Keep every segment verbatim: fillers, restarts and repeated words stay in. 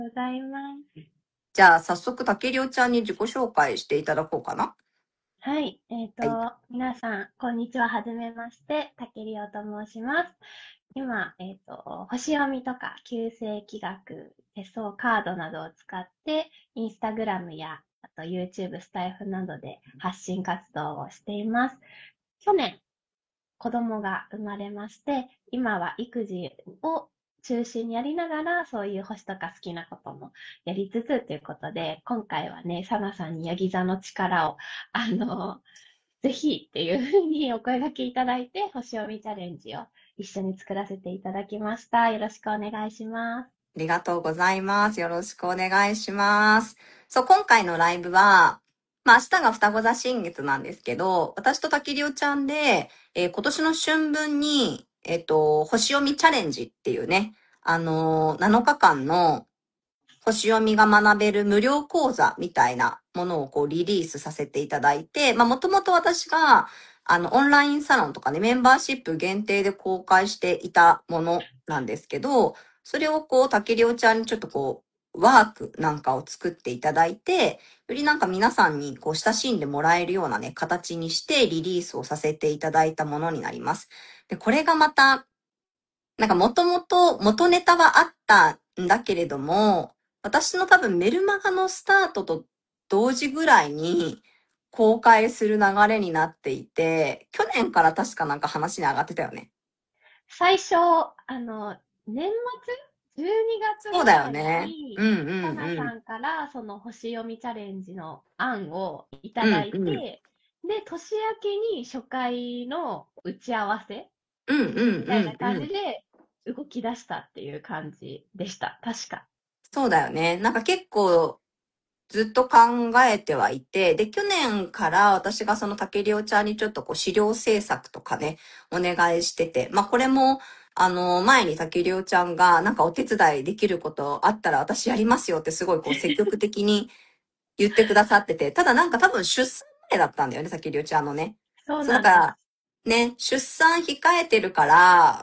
ございます。 じゃあ、早速、竹りょうちゃんに自己紹介していただこうかな。 はい。えっはい。 と、皆さん、こんにちは。はじめまして。竹りおと申します。今、えっと、星読みとか、旧世紀学、手相カードなどを使って、インスタグラムや、あと YouTube、スタイフなどで発信活動をしています。去年、子供が生まれまして、今は育児を中心にやりながら、そういう星とか好きなこともやりつつということで、今回はね、サナさんにヤギ座の力を、あの、ぜひっていうふうにお声掛けいただいて、星読みチャレンジを一緒に作らせていただきました。よろしくお願いします。 ありがとうございます。よろしくお願いします。そう、今回のライブは、まあ、明日が双子座新月なんですけど、私と滝りおちゃんで、えー今年の春分に、えっと、星読みチャレンジっていうね、あのー、なのかかんの星読みが学べる無料講座みたいなものをこうリリースさせていただいて、まあもともと私があのオンラインサロンとかね、メンバーシップ限定で公開していたものなんですけど、それをこう、竹りょうちゃんにちょっとこう、ワークなんかを作っていただいて、よりなんか皆さんにこう親しんでもらえるようなね、形にしてリリースをさせていただいたものになります。で、これがまた、なんかもともと元ネタはあったんだけれども、私の多分メルマガのスタートと同時ぐらいに公開する流れになっていて、去年から確かなんか話に上がってたよね。 最初、あの、年末 ?じゅうに 月そうだよぐらいね。うに、 んうんうん。 かなさんからその星読みチャレンジの案をいただうんうん。 いて、で、年明けに初回の打ち合わせうんうんみたいな感うんうん。 じで動き出したっていう感じでした。確か。 そうだよね。なんか結構ずっと考えてはいて、で、去年から私がその竹りょうちゃんにちょっとこう資料制作とかね、お願いしてて、まあこれも、あの、前に竹りょうちゃんがなんかお手伝いできることあったら私やりますよってすごいこう積極的に言ってくださってて、ただなんか多分出産前だったんだよね、竹りょうちゃんのね。 そうそう、だから、 なんです。 ね、出産控えてるから、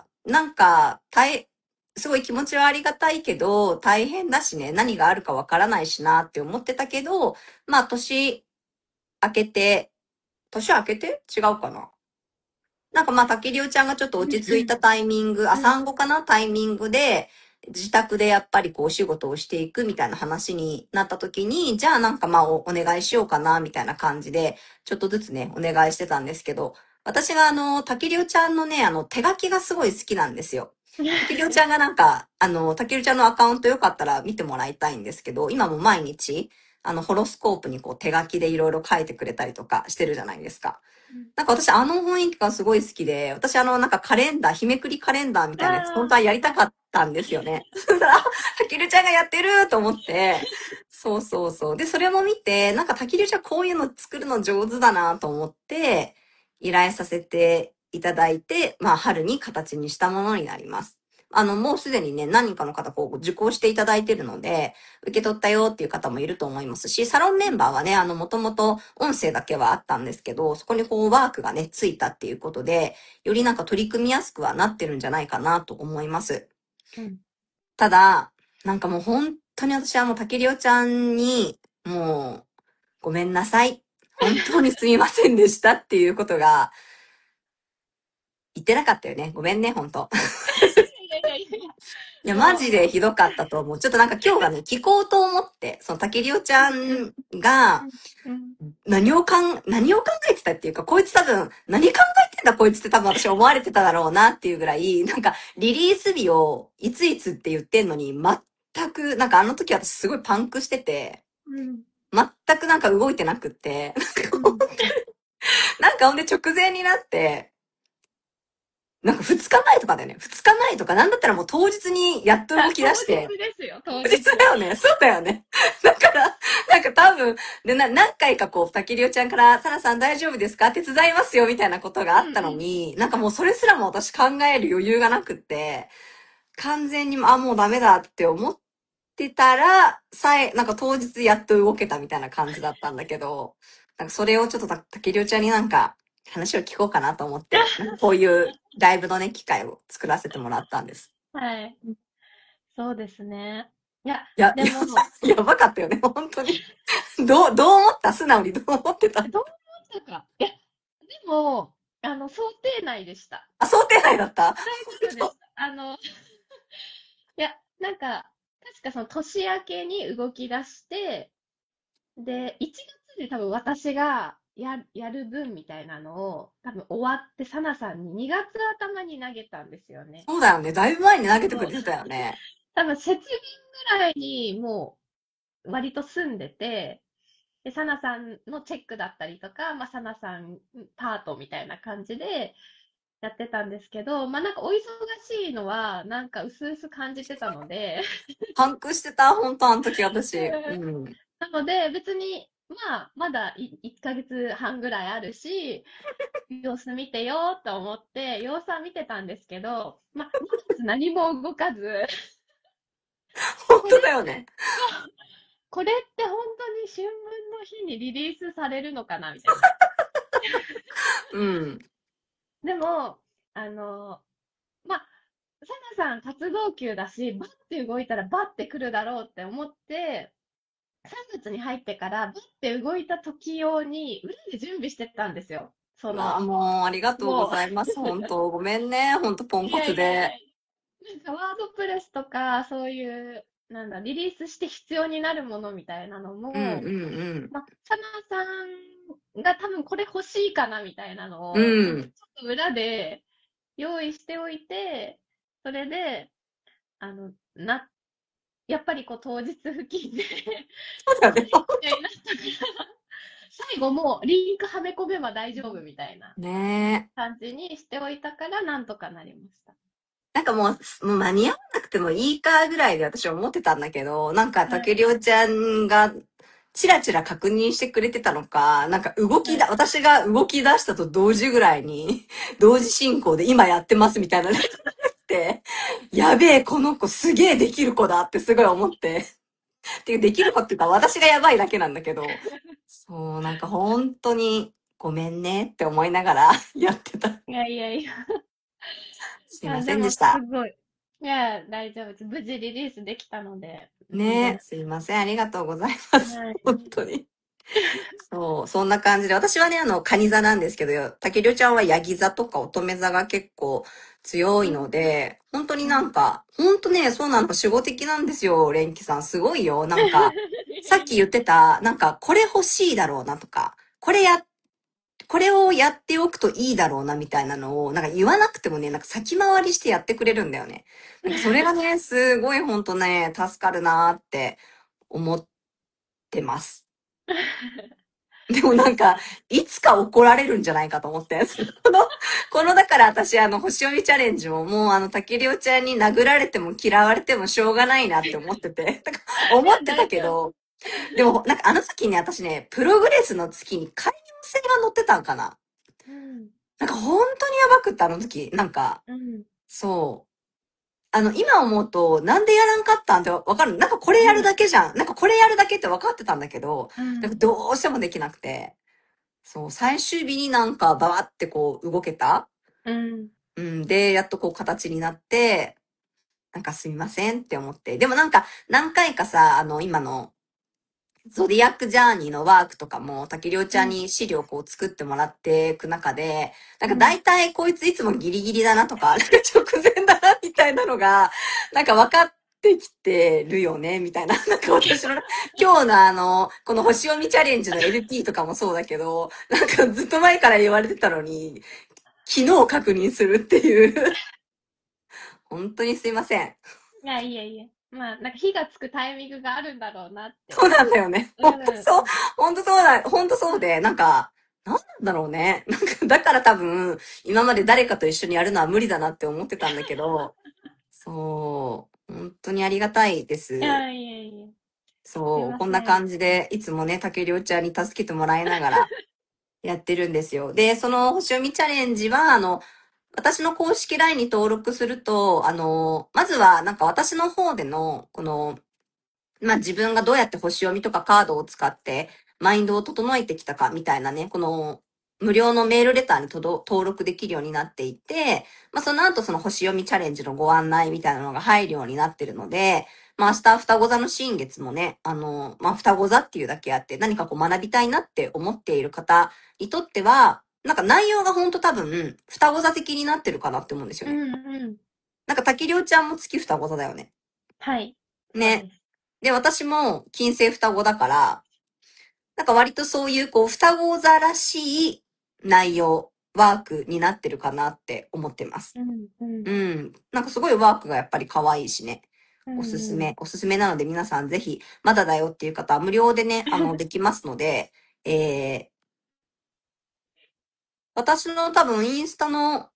なんか、大、すごい気持ちはありがたいけど、大変だしね、何があるかわからないしなって思ってたけど、まあ、年明けて、年明けて違うかな。なんかまあ、竹りおちゃんがちょっと落ち着いたタイミング、あ、 うん。 産後かなタイミングで、自宅でやっぱりこうお仕事をしていくみたいな話になった時に、じゃあなんかまあお、お願いしようかなみたいな感じで、ちょっとずつね、お願いしてたんですけど、私があの、竹りおちゃんのね、あの、手書きがすごい好きなんですよ。竹りおちゃんがなんか、あの、竹りおちゃんのアカウントよかったら見てもらいたいんですけど、今も毎日、あの、ホロスコープにこう手書きでいろいろ書いてくれたりとかしてるじゃないですか。なんか私あの雰囲気がすごい好きで、私あのなんかカレンダー、日めくりカレンダーみたいなやつ、本当はあやりたかったんですよね。そしたら、あたきるちゃんがやってると思って、そうそうそう。で、それも見て、なんかたきるちゃんこういうの作るの上手だなと思って、依頼させていただいて、まあ春に形にしたものになります。あの、もうすでにね、何人かの方こう受講していただいてるので、受け取ったよっていう方もいると思いますし、サロンメンバーはね、あの、もともと音声だけはあったんですけど、そこにこうワークがね、ついたっていうことで、よりなんか取り組みやすくはなってるんじゃないかなと思います。 ー、うん。 ただ、なんかもう本当に私はもう竹りおちゃんに、もう、ごめんなさい。本当にすみませんでしたっていうことが言ってなかったよね。ごめんね、本当。 いやいやいやいや、 いや、マもう、 ジでひどかったと思う。ちょっとなんか今日がね、聞こうと思って、その竹りおちゃうん、 んが、 うん、うん。 何をかん、何を考えてたっていうか、こいつ多分、何考えてんだこいつって多分私思われてただろうなっていうぐらい、なんか、リリース日をいついつって言ってんのに、全く、なんかあの時私すごいパンクしてて、 うん、 全くなんか動いてなくって、 うん。 なんかほんで直前になって、なんか二日前とかだよね。二日前とか、なんだったらもう当日にやっと動あ、 き出当日して、 ですよ、当日。 実だよね。そうだよね。だから、なんか多分、で、な、何回かこう、たきりおちゃんから、サラさん大丈夫ですか手伝いますよ、みたいなことがあったのうんうん。 に、なんかもうそれすらも私考える余裕がなくって、完全に、あ、もうダメだって思ってたら、さえ、なんか当日やっと動けたみたいな感じだったんだけど、なんかそれをちょっとた、たきりおちゃんになんか、話を聞こうかなと思って、なんかこういうライブのね、機会を作らせてもらったんです。 はい。そうですね。 いや、 いや、 でも、 やばかったよね、本当に。どう、どう思った素直にどう思ってた？ どう思ったか。いや、でも、あの、想定内でした。 あ、想定内だった？ 大丈夫でした。あの、いや、なんか、確かその年明けに動き出して、で、いちがつで多分私がや、やる分みたいなのを多分終わって、サナさんににがつ頭に投げたんですよね。 そうだよね。だいぶ前に投げてそう。 くれてたよね。 多分節分ぐらいにもう割と済んでて、で、サナさんのチェックだったりとか、まあ、サナさんパートみたいな感じでやってたんですけど、まあ、なんかお忙しいのは、なんか薄々感じてたので、 パンクしてた、本当あの時私。ううんん。 なので、別に、まあ、まだいいっかげつはんぐらいあるし、様子見てよと思って、様子は見てたんですけど、まあ、にがつ何も動かず、 本これ、 当だよね。 そうこれって本当に春分の日にリリースされるのかなみたいな。 うん。 でも、あの、まあ、サナさん活動休だし、バッて動いたらバッて来るだろうって思って、さんがつに入ってからバッて動いた時用に裏で準備してたんですよ。そああ、 の、 もう、ありがとうごもざいます。本当。ごめんね。本当、ポう、 ンコいやいやいや、 ツで。 なんかワードプレスとか、そういう、なんだ、リリースして必要になるものみたいなのうんも、 うんまあ、サナさんが多分これ欲しいかなみたいなうん。 のを、なんかちうん。 ょっと裏で用意しておいて、それで、あの、な、やっぱりこう当日付近でそうだよね。 みたいになったから、最後もうリンクはめ込めば大丈夫みたいなねえ。 感じにしておいたから、なんとかなりました。 なんかもう、もう間に合わなくてもいいかぐらいで私は思ってたんだけど、なんかはい。 竹りょうちゃんがチラチラ確認してくれてたのか、なんか動きだ、 はい。 私が動き出したと同時ぐらいに、同時進行で今やってますみたいなのが来て、やべえ、この子すげえできる子だってすごい思って。っていうできる子っていうか私がやばいだけなんだけど、そう、なんか本当にごめんねって思いながらやってた。 いやいやいや。 すいまいや、でもせんでした。 すごい。いや、大丈夫です。無事リリースできたので、全ねえ、 然。 すいません。ありがとうございます。 はい。 本当に。そう、そんな感じで。私はね、あの、蟹座なんですけど、竹りょうちゃんはヤギ座とか乙女座が結構強いうん。 ので、本当にうん。 なんか、本当ね、そうなの、守護的なんですよ、レンキさん。すごいよ。なんか、さっき言ってた、なんか、これ欲しいだろうなとか、これや、これをやっておくといいだろうなみたいなのを、なんか言わなくてもね、なんか先回りしてやってくれるんだよね。なんかそれがね、すごい本当ね、助かるなーって思ってます。でもなんか、いつか怒られるんじゃないかと思って。この、このだから私、あの、星読みチャレンジももうあの、竹りょうちゃんに殴られても嫌われてもしょうがないなって思ってて。だからいや、 思ってた大丈夫。 けど、でもなんかあの時に私ね、プログレスの月に海洋星が乗ってたんかな。 うん。 なんか本当にやばくってあの時、なんか、 うん。 そう。あの、今思うと、なんでやらんかったんってわかる。なんかこれやるうん。 だけじゃん。なんかこれやるだけって分かってたんだけど、なんかうん。 どうしてもできなくて。そう、最終日になんかバーってこう動けた。 うん。 うん、で、やっとこう形になって、なんかすみませんって思って。でもなんか何回かさ、あの、今のゾディアックジャーニーのワークとかも、竹りょうちゃんうん。 に資料こう作ってもらっていく中で、なんかうん。 大体こいついつもギリギリだなとか、なんか直前だなみたいなのが、なんか分かってきてるよね、みたいな。なんか私の、今日のあの、この星読みチャレンジの エルピー とかもそうだけど、なんかずっと前から言われてたのに、昨日確認するっていう。本当にすいません。 いや、いやいや。まあ、なんか火がつくタイミングがあるんだろうなって。 そうなんだよね。 う本当そう、 ん。 本当そうだ、本当そうで、なんか、なんなんだろうね。なんか、だから多分、今まで誰かと一緒にやるのは無理だなって思ってたんだけど、そう、本当にありがたいです。 いやいやいや。すいそう、こんなません。 感じで、いつもね、竹良ちゃんに助けてもらいながらやってるんですよ。で、その星読みチャレンジは、あの、私の公式 ライン に登録すると、あの、まずは、なんか私の方での、この、まあ自分がどうやって星読みとかカードを使ってマインドを整えてきたかみたいなね、この無料のメールレターにとど登録できるようになっていて、まあ、その後その星読みチャレンジのご案内みたいなのが入るようになってるので、まあ、明日双子座の新月もね、あの、まあ、双子座っていうだけあって、何かこう学びたいなって思っている方にとっては、なんか内容がほんと多分、双子座的になってるかなって思うんですよね。 うんうん。 なんか滝涼ちゃんも月双子座だよね。 はい。そうね。 です。 で、私も金星双子だから、なんか割とそういうこう双子座らしい内容、ワークになってるかなって思ってます。 うんうんうん。なんかすごいワークがやっぱり可愛いしね。 うんおすすうん。 め、おすすめなので皆さんぜひ、まだだよっていう方は無料でね、あの、できますので、えー、私の多分インスタの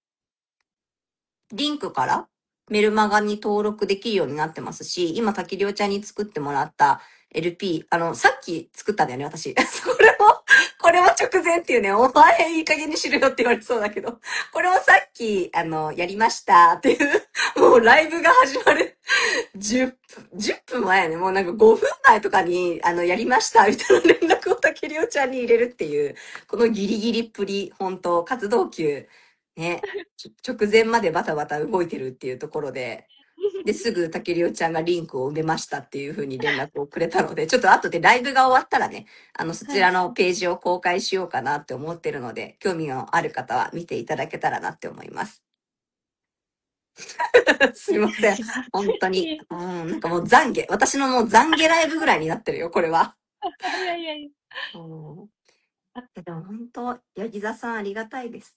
リンクからメルマガに登録できるようになってますし、今、滝涼ちゃんに作ってもらった エルピー、あの、さっき作ったんだよね、私。これも、これも直前っていうね、お前いい加減にしろよって言われそうだけど、これもさっき、あの、やりましたっていう、もうライブが始まるじゅっぷん、じゅっぷんまえやね、もうなんかごふんまえとかに、あの、やりましたみたいな連絡を滝涼ちゃんに入れるっていう、このギリギリっぷり、本当活動休、ね、直前までバタバタ動いてるっていうところで、で、すぐ竹りおちゃんがリンクを埋めましたっていう風に連絡をくれたので、ちょっと後でライブが終わったらね、あの、そちはい。 らのページを公開しようかなって思ってるので、興味のある方は見ていただけたらなって思います。すいおません。 願いします。 本当に。 いえ。 うん、なんかもう懺悔。私のもう懺悔ライブぐらいになってるよ、これは。 いやいやいや。 うん、 あ、 でも本当、ヤギ座さんありがたいです。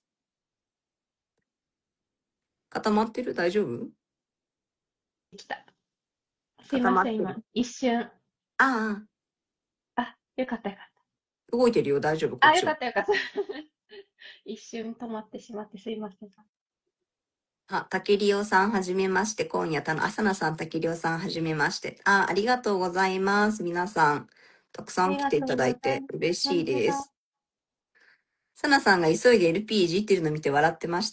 固まってる？大丈夫？ 来た。すいません、今、 固まってる。 一瞬。 ああ、よかったよかっあ、動いてるよ、大丈夫、こた。あ、よっちは。 かったよかった。一瞬止まってしまってすいません。 あ、竹りおさんはじめまして。今夜、たの、朝菜さん、竹りおさんはじめまして。あ、ありがとうございます。皆さん、たくさありがとうん来ていただいてございます。 嬉しいこちら。 です。さなさんが急いで エルピー いじってるの見て笑ってました。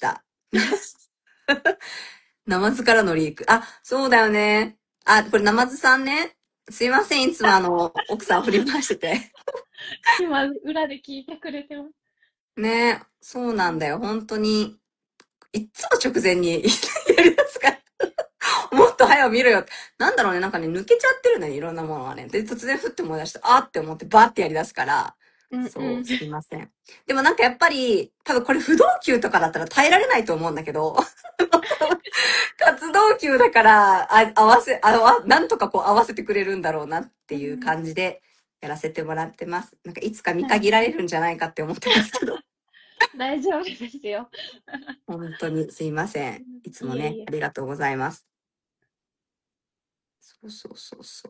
ナマズからのリーク。あ、そうだよね。あ、これナマズさんね。すいません。いつもあの、奥さん振り回してて。 今、裏で聞いてくれてます。 ね、そうなんだよ。本当に。いっつも直前にやり出すから。もっと早く見ろよって。なんだろうね、なんかね、抜けちゃってるのよ、いろんなものがね。で、突然ふって思い出して、あーって思ってバーってやり出すから、 うんうそう、 ん。 すいません。でもなんかやっぱり、多分これ不動級とかだったら耐えられないと思うんだけど、活動級だから、あ、合わせ、あわ、なんとかこう合わせてくれるんだろうなっていううん。 感じでやらせてもらってます。なんかいつか見はい。 限られるんじゃないかって思ってますけど。 大丈夫ですよ。 本当にすいません。 うん、 いつもね、 いえいえ。 ありがとうございます。そうそうそうそう。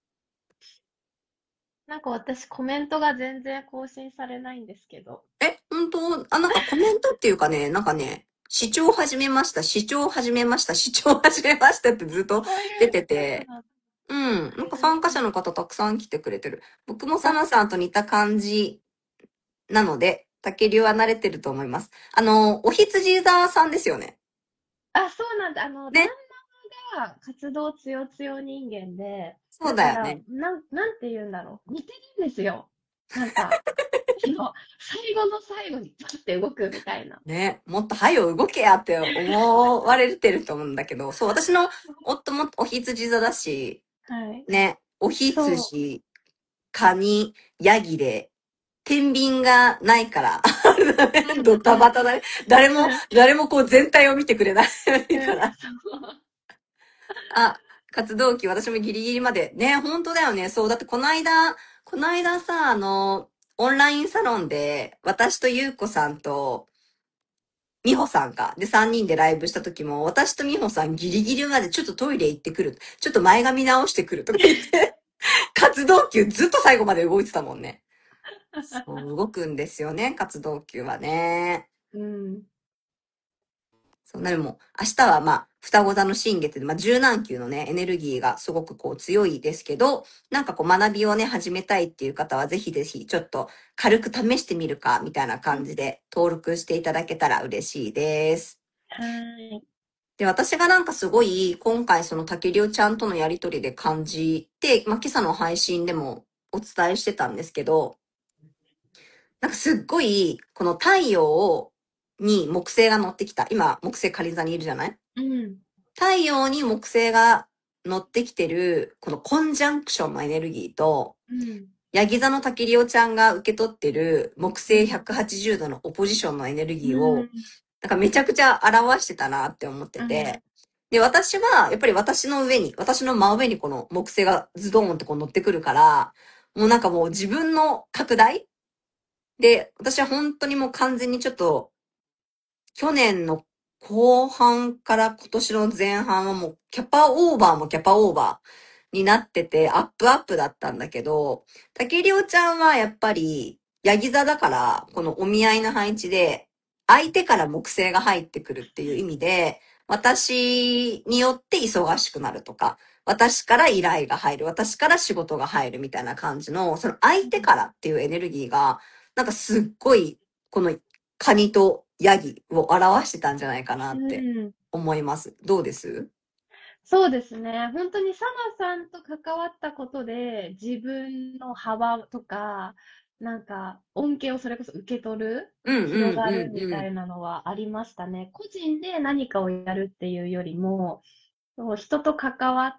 なんか私コメントが全然更新されないんですけど。 え、本当あ、なんかコメントっていうかね、なんかね、視聴始めました、視聴始めました、視聴始めましたってずっとそういう出てて、 やつなんうん、なんか参加者の方たくさん来てくれてる。僕もサあ、 ナさんと似た感じなので、竹流は慣れてると思います。あの、お羊座さんですよね。 あ、そうなんだ。あの、旦ね、 那が活動つよつよ人間で、 そうだから、 だよね。 なん、なんて言うんだろう。似てるんですよ。なんか、あの、最後の最後にパッて動くみたいな。 ね、もっと早よ動けやって思われてると思うんだけど、そう、私の夫もお羊座だし、 はい。 ね、おそう。 羊、カニ、ヤギで、天秤がないから、あれだね、ドうん、うん、 タバタだね。誰も、誰もこう全体を見てくれないうん、 から。 そう。 あ、活動期、私もギリギリまで。ね、本当だよね。そう、だってこの間、この間さ、あの、オンラインサロンで、私とゆうこさんと、みほさんか。で、さんにんでライブした時も、私とみほさんギリギリまでちょっとトイレ行ってくる。ちょっと前髪直してくるとか言って、活動級ずっと最後まで動いてたもんね。そう、動くんですよね、活動級はね。 うん。 そうなるも、明日はまあ、双子座の新月で、まあ、柔軟球のね、エネルギーがすごくこう強いですけど、なんかこう学びをね、始めたいっていう方は、ぜひぜひちょっと軽く試してみるか、みたいな感じで登録していただけたら嬉しいです。 はーい。 で、私がなんかすごい、今回その竹りょうちゃんとのやりとりで感じて、まあ、今朝の配信でもお伝えしてたんですけど、 なんかすっごい、この太陽に木星が乗ってきた。今、木星仮座にいるじゃない？ うん。 太陽に木星が乗ってきてる、このコンジャンクションのエネルギーと、 うん。 ヤギ座のタキリオちゃんが受け取ってる木星うん。 ひゃくはちじゅうどのオポジションのエネルギーを、 うん。 なんかめちゃくちゃ表してたなって思ってうん。 て、で、私は、やっぱり私の上に、私の真上にこの木星がズドーンってこう乗ってくるから、もうなんかもう自分の拡大で、私は本当にもう完全にちょっと、去年の後半から今年の前半はもうキャパオーバーもキャパオーバーになってて、アップアップだったんだけど、竹りょうちゃんはやっぱり、ヤギ座だから、このお見合いの配置で、相手から木星が入ってくるっていう意味で、私によって忙しくなるとか、私から依頼が入る、私から仕事が入るみたいな感じの、その相手からっていうエネルギーが、なんかすっごい、このカニとヤギを表してたんじゃないかなうってん。 思います。どうです？ そうですね。本当にサナさんと関わったことで、自分の幅とか、なんか恩恵をそれこそ受け取る、 うんうん広がるうんうん。 みたいなのはありましたね。個人で何かをやるっていうよりも、そう人と関わって、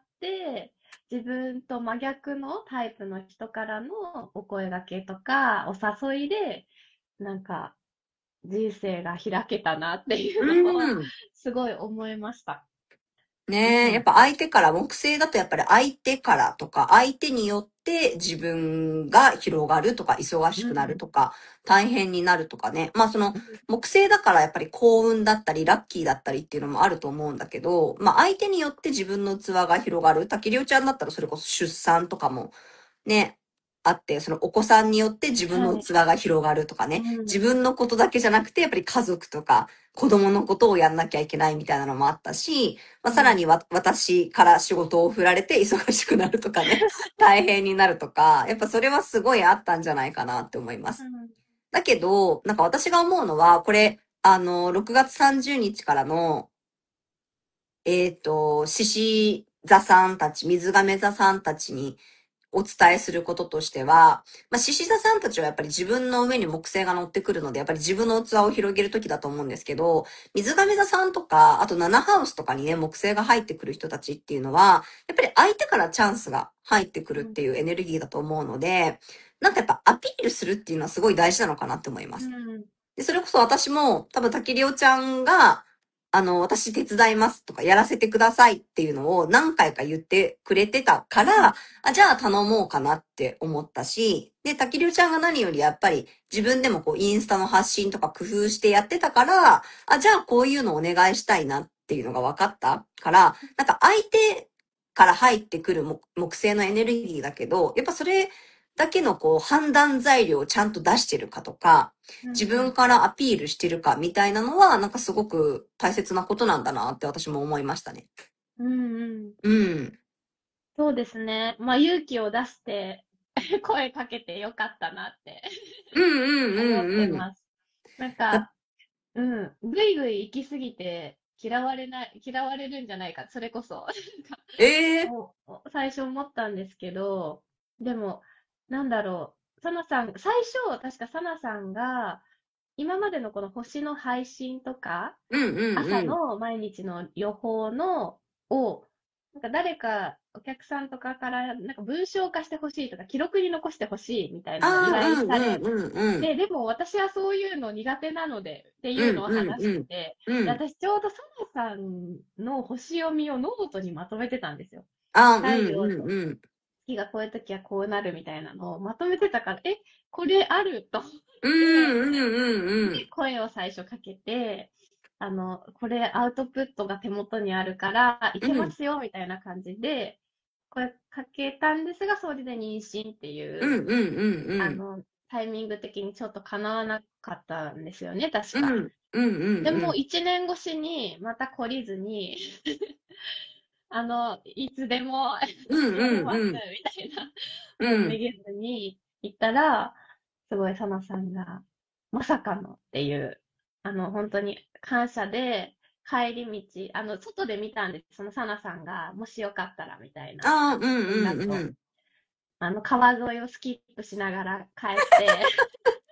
自分と真逆のタイプの人からのお声掛けとか、お誘いで、なんか人生が開けたなっていううのをん。 すごい思いました。うねえ、やっん。 ぱ相手から、木星だとやっぱり相手からとか、相手によって自分が広がるとか、忙しくなるうん。 とか、大変になるとかね。まあその、木星だからやっぱり幸運だったり、ラッキーだったりっていうのもあると思うんだけど、まあ相手によって自分の器が広がる。滝りょうちゃんだったらそれこそ出産とかもね、あって、そのお子さんによって自分のはい。 器が広がるとかね、自うん。 分のことだけじゃなくて、やっぱり家族とか子供のことをやんなきゃいけないみたいなのもあったし、まあ、さらうん。 にわ、私から仕事を振られて忙しくなるとかね、大変になるとか、やっぱそれはすごいあったんじゃないかなって思います。 うん。 だけど、なんか私が思うのは、これ、あの、ろくがつさんじゅうにちからの、えっと、獅子座さんたち、水亀座さんたちにお伝えすることとしては、まあ、獅子座さんたちはやっぱり自分の上に木星が乗ってくるので、やっぱり自分の器を広げるときだと思うんですけど、水亀座さんとか、あとナナハウスとかにね、木星が入ってくる人たちっていうのは、やっぱり相手からチャンスが入ってくるっていうエネルギーだと思うので、なんかやっぱアピールするっていうのはすごい大事なのかなって思います。 うん。 で、それこそ私も、多分、竹りおちゃんが、あの、私手伝いますとか、やらせてくださいっていうのを何回か言ってくれてたかうん。 ら、あ、じゃあ頼もうかなって思ったし、で、竹りおちゃんが何よりやっぱり自分でもこう、インスタの発信とか工夫してやってたから、あ、じゃあこういうのお願いしたいなっていうのが分かったから、なんか相手から入ってくる木木星のエネルギーだけど、やっぱそれだけのこう、判断材料をちゃんと出してるかとか、自分うん。 からアピールしてるかみたいなのは、なんかすごく大切なことなんだなって私も思いましたね。 うん。うん。 うん。 そうですね。まあ、勇気を出して声かけてよかったなってうんうん思っうんうん。 てます。なんだか、うん。ぐいぐい行き過ぎて嫌われない、嫌われるんじゃないか。それこそ。なんかええおお最初思ったんですけど、でも、なんだろう。サナさん、最初、確かサナさんが、今までのこの星の配信とか、 うんうんうん。 朝の毎日の予報のを、なんか誰かお客さんとかからなんか文章化してほしいとか記録に残してほしいみたいあなのを依あ、うんう頼されんうんうん。 て、でも私はそういうの苦手なのでっていうのをうんうん話しうん。 てて、で、 うん。 私ちょうどサナさんの星読みをノートにまとめてたんですよ。 ああ、うん太陽とうんうん。 月がこういう時はこうなるみたいなのをまとめてたから、え、これあると思っうて、 んうんうんうで、 ん。 声を最初かけて、あの、これアウトプットが手元にあるから、いけまうんすよ、みたいな感じで、声かけたんですが、それで妊娠っていう、 うんうんうんうん。 あの、タイミング的にちょっと叶わなかったんですよね、確か。 うんうんうんでも、 うん。 一年越しに、また懲りずに、あの、いつでもうんやります、 うんうん。 みたいな、もううん。 めげずに行ったら、すごい、サナさんが、まさかのっていう、あの、本当に感謝で、帰り道、あの、外で見たんです。そのサナさんが、もしよかったら、みたいなああ、うん連絡を。 うんうん。 あの、川沿いをスキップしながら帰って、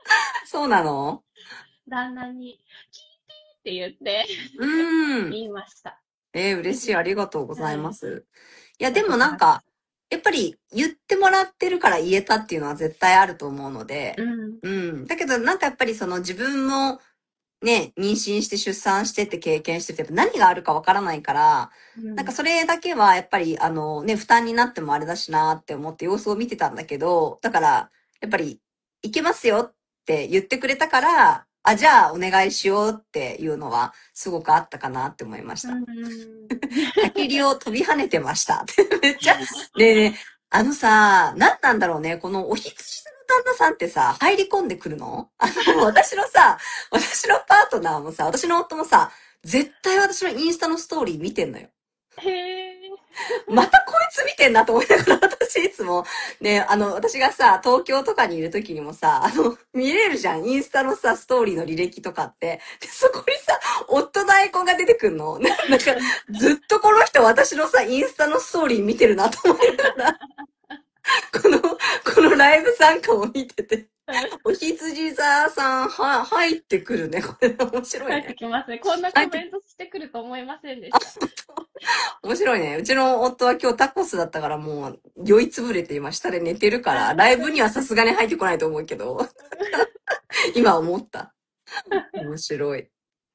そうなの？ 旦那に、キーって言って、 うーん。 言いました。 えー、嬉しい。ありがとうございはい。 ます。いや、でよかもなんか、 ったです。 やっぱり言ってもらってるから言えたっていうのは絶対あると思うので、 うん。 うん。だけどなんかやっぱりその自分もね、妊娠して出産してって経験してて、やっぱ何があるかわからないから、なんかうん。 それだけはやっぱりあのね、負担になってもあれだしなって思って様子を見てたんだけど、だからやっぱりいけますよって言ってくれたから、あ、じゃあお願いしようっていうのはすごくあったかなって思いましうた。 ん。 焚き火を飛び跳ねてました。めっちゃ、ねえねえ、あのさ、何なんだろうね、このお羊座の旦那さんってさ、入り込んでくるの？あの、私のさ、私のパートナーもさ、私の夫もさ、絶対私のインスタのストーリー見てんのよ。 へえ。 またこいつ見てんなと思いながら、私いつも、ね、あの、私がさ、東京とかにいる時にもさ、あの、見れるじゃん。インスタのさ、ストーリーの履歴とかって。で、そこにさ、夫のアイコンが出てくんの。ななんか、ずっとこの人私のさ、インスタのストーリー見てるなと思いながら、この、このライブ参加を見てて、おひつじ座さん、は、入ってくるね。これ面白い帰ってね。 きますね。こんな入ってコメントしてくると思いませんでした。 面白いね。うちの夫は今日タコスだったからもう酔いつぶれて今下で寝てるから、 あライブにはさすがに入ってこないと思うけど、今思った。面白い。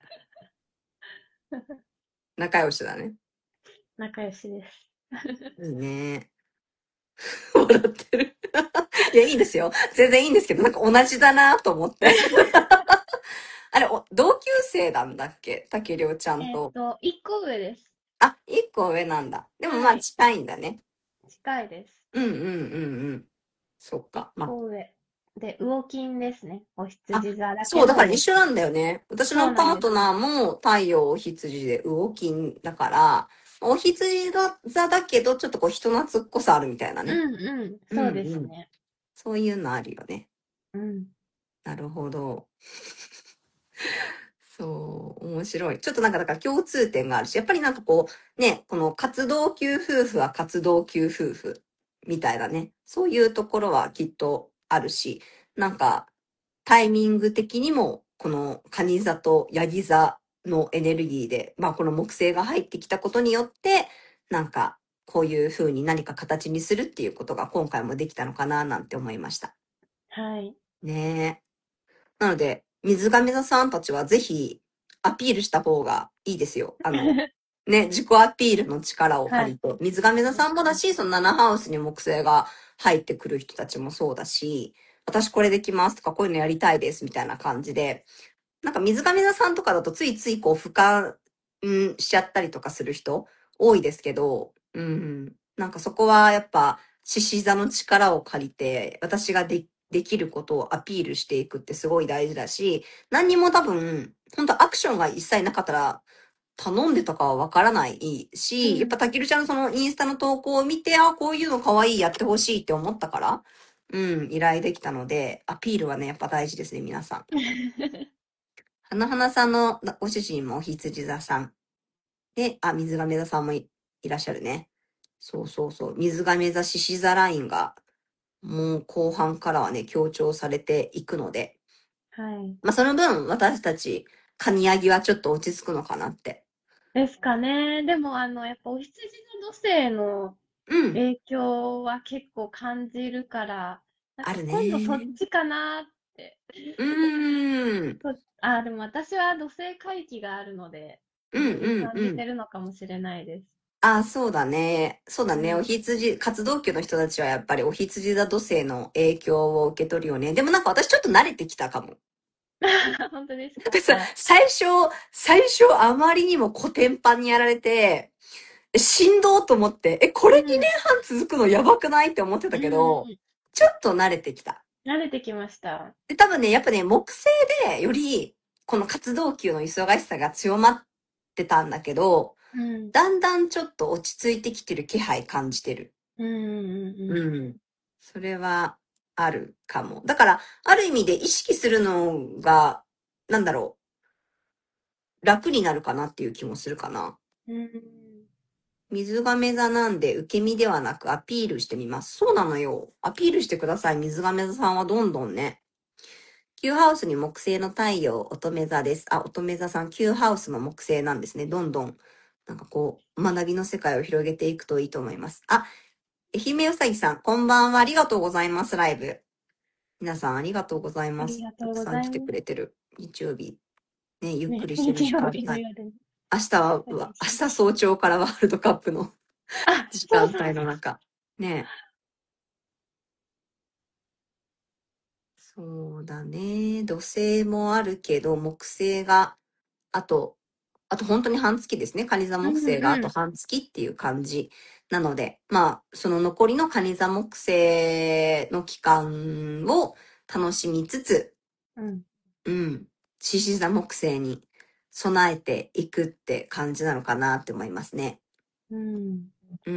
仲良しだね。 仲良しです。 いいね。笑ってる。いや、いいですよ。全然いいんですけど、なんか同じだなと思って。あれ、お同級生なんだっけ？竹良ちゃんと。 えっと、一個上です。 あ、一個上なんだ。でもまはい。 あ近いんだね。 近いです。 うんうんうんうん。そっ一か。まあ、 個上。で、魚金ですね。おあ、 羊座だそう、だからけど、 一緒なんだよね。私そうなんです。 のパートナーも太陽お羊で魚金だから、お羊座だけど、ちょっとこう人懐っこさあるみたいなうね。 んうん。 うんそうでうん。 すね。 そういうのあるよね。 うん。 なるほど。そう、面白い。ちょっとなんかだから共通点があるし、やっぱりなんかこう、ね、この活動級夫婦は活動級夫婦みたいなね。そういうところはきっとあるし、なんかタイミング的にも、この蟹座とヤギ座のエネルギーで、まあこの木星が入ってきたことによって、なんかこういう風に何か形にするっていうことが今回もできたのかななんて思いました。 はい。 ねえ。なので、水亀座さんたちはぜひアピールした方がいいですよ。あの、ね、自己アピールの力をはい。 借りて。水亀座さんもだし、そのななハウスに木星が入ってくる人たちもそうだし、私これできますとか、こういうのやりたいですみたいな感じで、なんか水亀座さんとかだとついついこう俯瞰、うん、しちゃったりとかする人多いですけど、うん、なんかそこはやっぱ獅子座の力を借りて、私がでできることをアピールしていくってすごい大事だし、何にも多分、本当アクションが一切なかったら、頼んでたかはわからないし、やっぱうん。 たけるちゃんのそのインスタの投稿を見て、あ、こういうの可愛いやってほしいって思ったから、うん、依頼できたので、アピールはね、やっぱ大事ですね、皆さん。花花さんのご主人もお羊座さん。で、あ、水亀座さんもい、いらっしゃるね。そうそうそう。水亀座獅子座ラインが、もう後半からはね、強調されていくので、 はい。 まあその分、私たち、カニヤギはちょっと落ち着くのかなって。 ですかね。でも、あの、やっぱお羊の土星のうん。 影響は結構感じるから、なんあるか今度そっね。 ちかなって。 うーん。 そあ、でも私は土星回帰があるので、 うん逆にうんうん。 感じてるのかもしれないです。 あ、そうだね。そうだね。おうん。 羊、活動家の人たちはやっぱりお羊座土星の影響を受け取るよね。でもなんか私ちょっと慣れてきたかも。 本当ですなんかさ、 か？はい。 最初、最初あまりにもコテンパンにやられて、しんどーと思って、え、これ2 うん。 年半続くのやばくないって思ってたうんけど、 うん。 ちょっと慣れてきた。 慣れてきました。 で、多分ね、やっぱね、木星でより、この活動級の忙しさが強まってたんだけど、 うん。 だんだんちょっと落ち着いてきてる気配感じてる。 うんうんうん。 うん。それはあるかも。だから、ある意味で意識するのが、なんだろう、楽になるかなっていう気もするかな。 うん。 水亀座なんで受け身ではなくアピールしてみます。そうなのよ。アピールしてください。水亀座さんはどんどんね。 Q ハウスに木星の太陽、乙女座です。あ、乙女座さん、Q ハウスも木星なんですね。どんどん、なんかこう、学びの世界を広げていくといいと思います。あ、愛媛うさぎさん、こんばんは。ありがとうございます、ライブ。皆さんありがとうございます。 ありがとうたくさん来てございます。 くれてる。日曜日、ね、ゆっくね、 りしてる日曜時間帯。 日の夜に明日は、 おうわ明願いします。 日早朝からワールドカップのあ、 時間そうそうそう。 帯の中。ね。そうだね。土星もあるけど、木星が、あと、あと本当に半月ですね。蟹座うん木星があうん。 と半月っていう感じなので、まあ、その残りの蟹座木星の期間を楽しみつつ、 うん。 うん、獅子座木星に備えていくって感じなのかなって思いますね。 うん。 うん。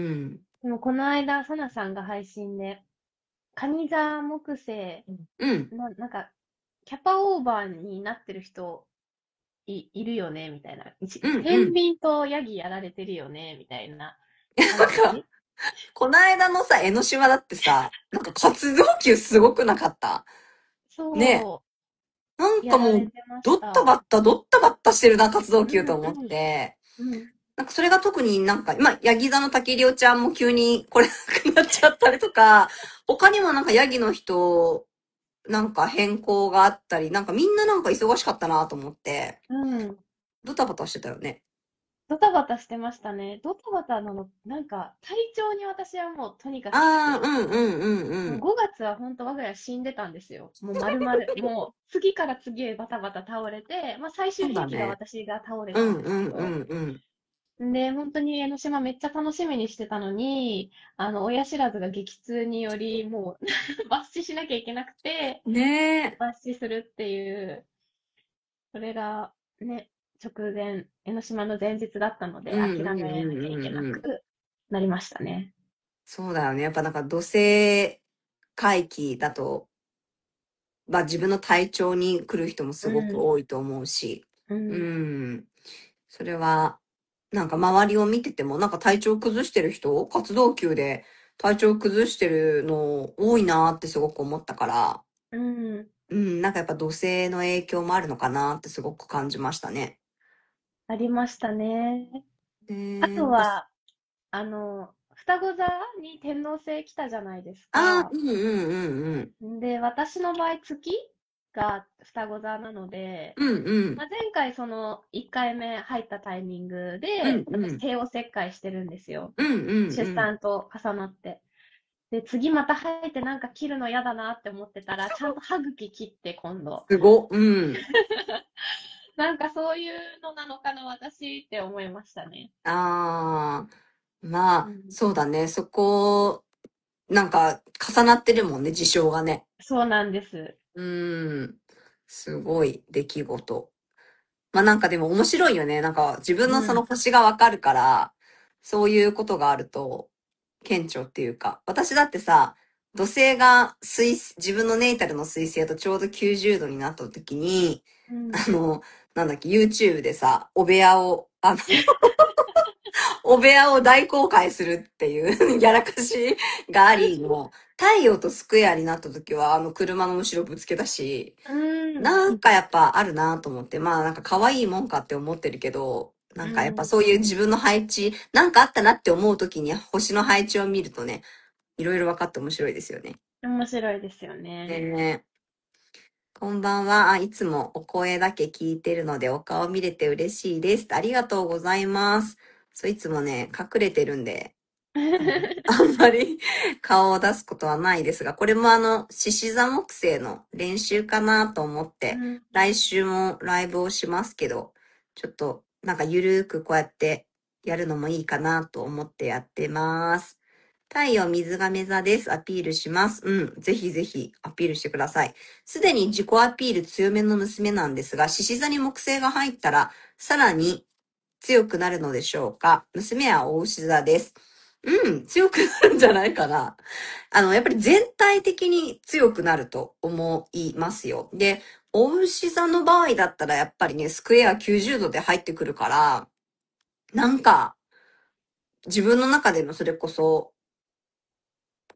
でもこの間、サナさんが配信で、蟹座木星、 うん。 な、なんか、キャパオーバーになってる人い、いるよね、みたいな。一うんうん。 天秤とヤギやられてるよね、みたいななんか、 話。 この間のさ、江ノ島だってさ、なんか活動級すごくなかったね。 そなんう、やらかもう、 れてまドッタバした。 ッタ、ドッタバッタしてるな、活動う級と思っんて。 うん。うん。 なんかそれが特になんか、まあ、ヤギ座の竹りちゃんも急に来れなくなっちゃったりとか、他にもなんかヤギの人、なんか変更があったり、なんかみんななんか忙しかったなと思って、 うん。 ドタバタしてたよね。 ドタバタしてましたね。ドタバタなの、なんか、体調に私はもうとにかく来ああ、 て、 うんうんうんうもうん。 ごがつは本当我が家死んでたんですよ。もう丸々、もう次から次へバタバタ倒れて、まあ最終そう兵器がだね。 私が倒れうたんでんうんうすけど、 んうん。 で、本当に江ノ島めっちゃ楽しみにしてたのに、あの、親知らずが激痛により、もう抜歯しなきゃいけなくて、 ねえ。 抜歯するっていう、それがね、直前、江ノ島の前日だったので、 うん諦うんめなきゃいけうんうんうん。 なくなりましたね。 そうだよね。やっぱなんか土星回帰だと、まあ自分の体調に来る人もすうごくん、 多いと思うし、ううん、 ん。それは、なんか周りを見てても、なんか体調崩してる人、活動休で体調崩してるの多いなーってすごく思ったから、 うん、 うん、なんかやっぱ土星の影響もあるのかなってすごく感じましたね。 ありましたね。あねえ、なんか、 とは、あの、双子座に天王星来たじゃないですああ、 か。 うんうんうんうん。 で、私の場合、月が双子座なので、 うんうん。 まあ、前回そのいっかいめ入ったタイミングで、私、 うんうん。 帝王切開してるんですよ。 うんうん出うん。 産と重なって。で、次また入ってなんか切るの嫌だなって思ってたら、ちゃんと歯茎切って今度。 すご、うん。 なんかそういうのなのかな、私って思いましたね。 ああ、まあ、 うん、 そうだね。そこ、なんか、重なってるもんね、事象がね。 そうなんです。 うーん。すごい出来事。まあなんかでも面白いよね。なんか自分のそのうん。 星がわかるから、そういうことがあると、顕著っていうか。私だってさ、土星が水、自分のネイタルの水星とちょうどきゅうじゅうどになった時に、 うん。 あの、なんだっけ、YouTube でさ、お部屋を、あの、お部屋を大公開するっていうやらかしがありの、太陽とスクエアになった時は、あの車の後ろぶつけたし、 うん。 なんかやっぱあるなと思って、まあなんか可愛いもんかって思ってるけど、なんかやっぱうん。 そういう自分の配置、なんかあったなって思う時に星の配置を見るとね、いろいろ分かって面白いですよね。 面白いですよね。 ねえ。こんばんは。あ、いつもお声だけ聞いてるのでお顔見れて嬉しいです。ありがとうございます。そう、いつもね、隠れてるんで、あのあんまり顔を出すことはないですが、これもあの、獅子座木星の練習かなと思って、 うん。 来週もライブをしますけど、ちょっとなんかゆるーくこうやってやるのもいいかなと思ってやってます。太陽水亀座です。アピールします。うん。ぜひぜひアピールしてください。すでに自己アピール強めの娘なんですが、獅子座に木星が入ったら、さらに強くなるのでしょうか。娘は牡牛座です。うん、強くなるんじゃないかな。あの、やっぱり全体的に強くなると思いますよ。で、牡牛座の場合だったらやっぱりね、スクエアきゅうじゅうどで入ってくるから、なんか、自分の中でのそれこそ、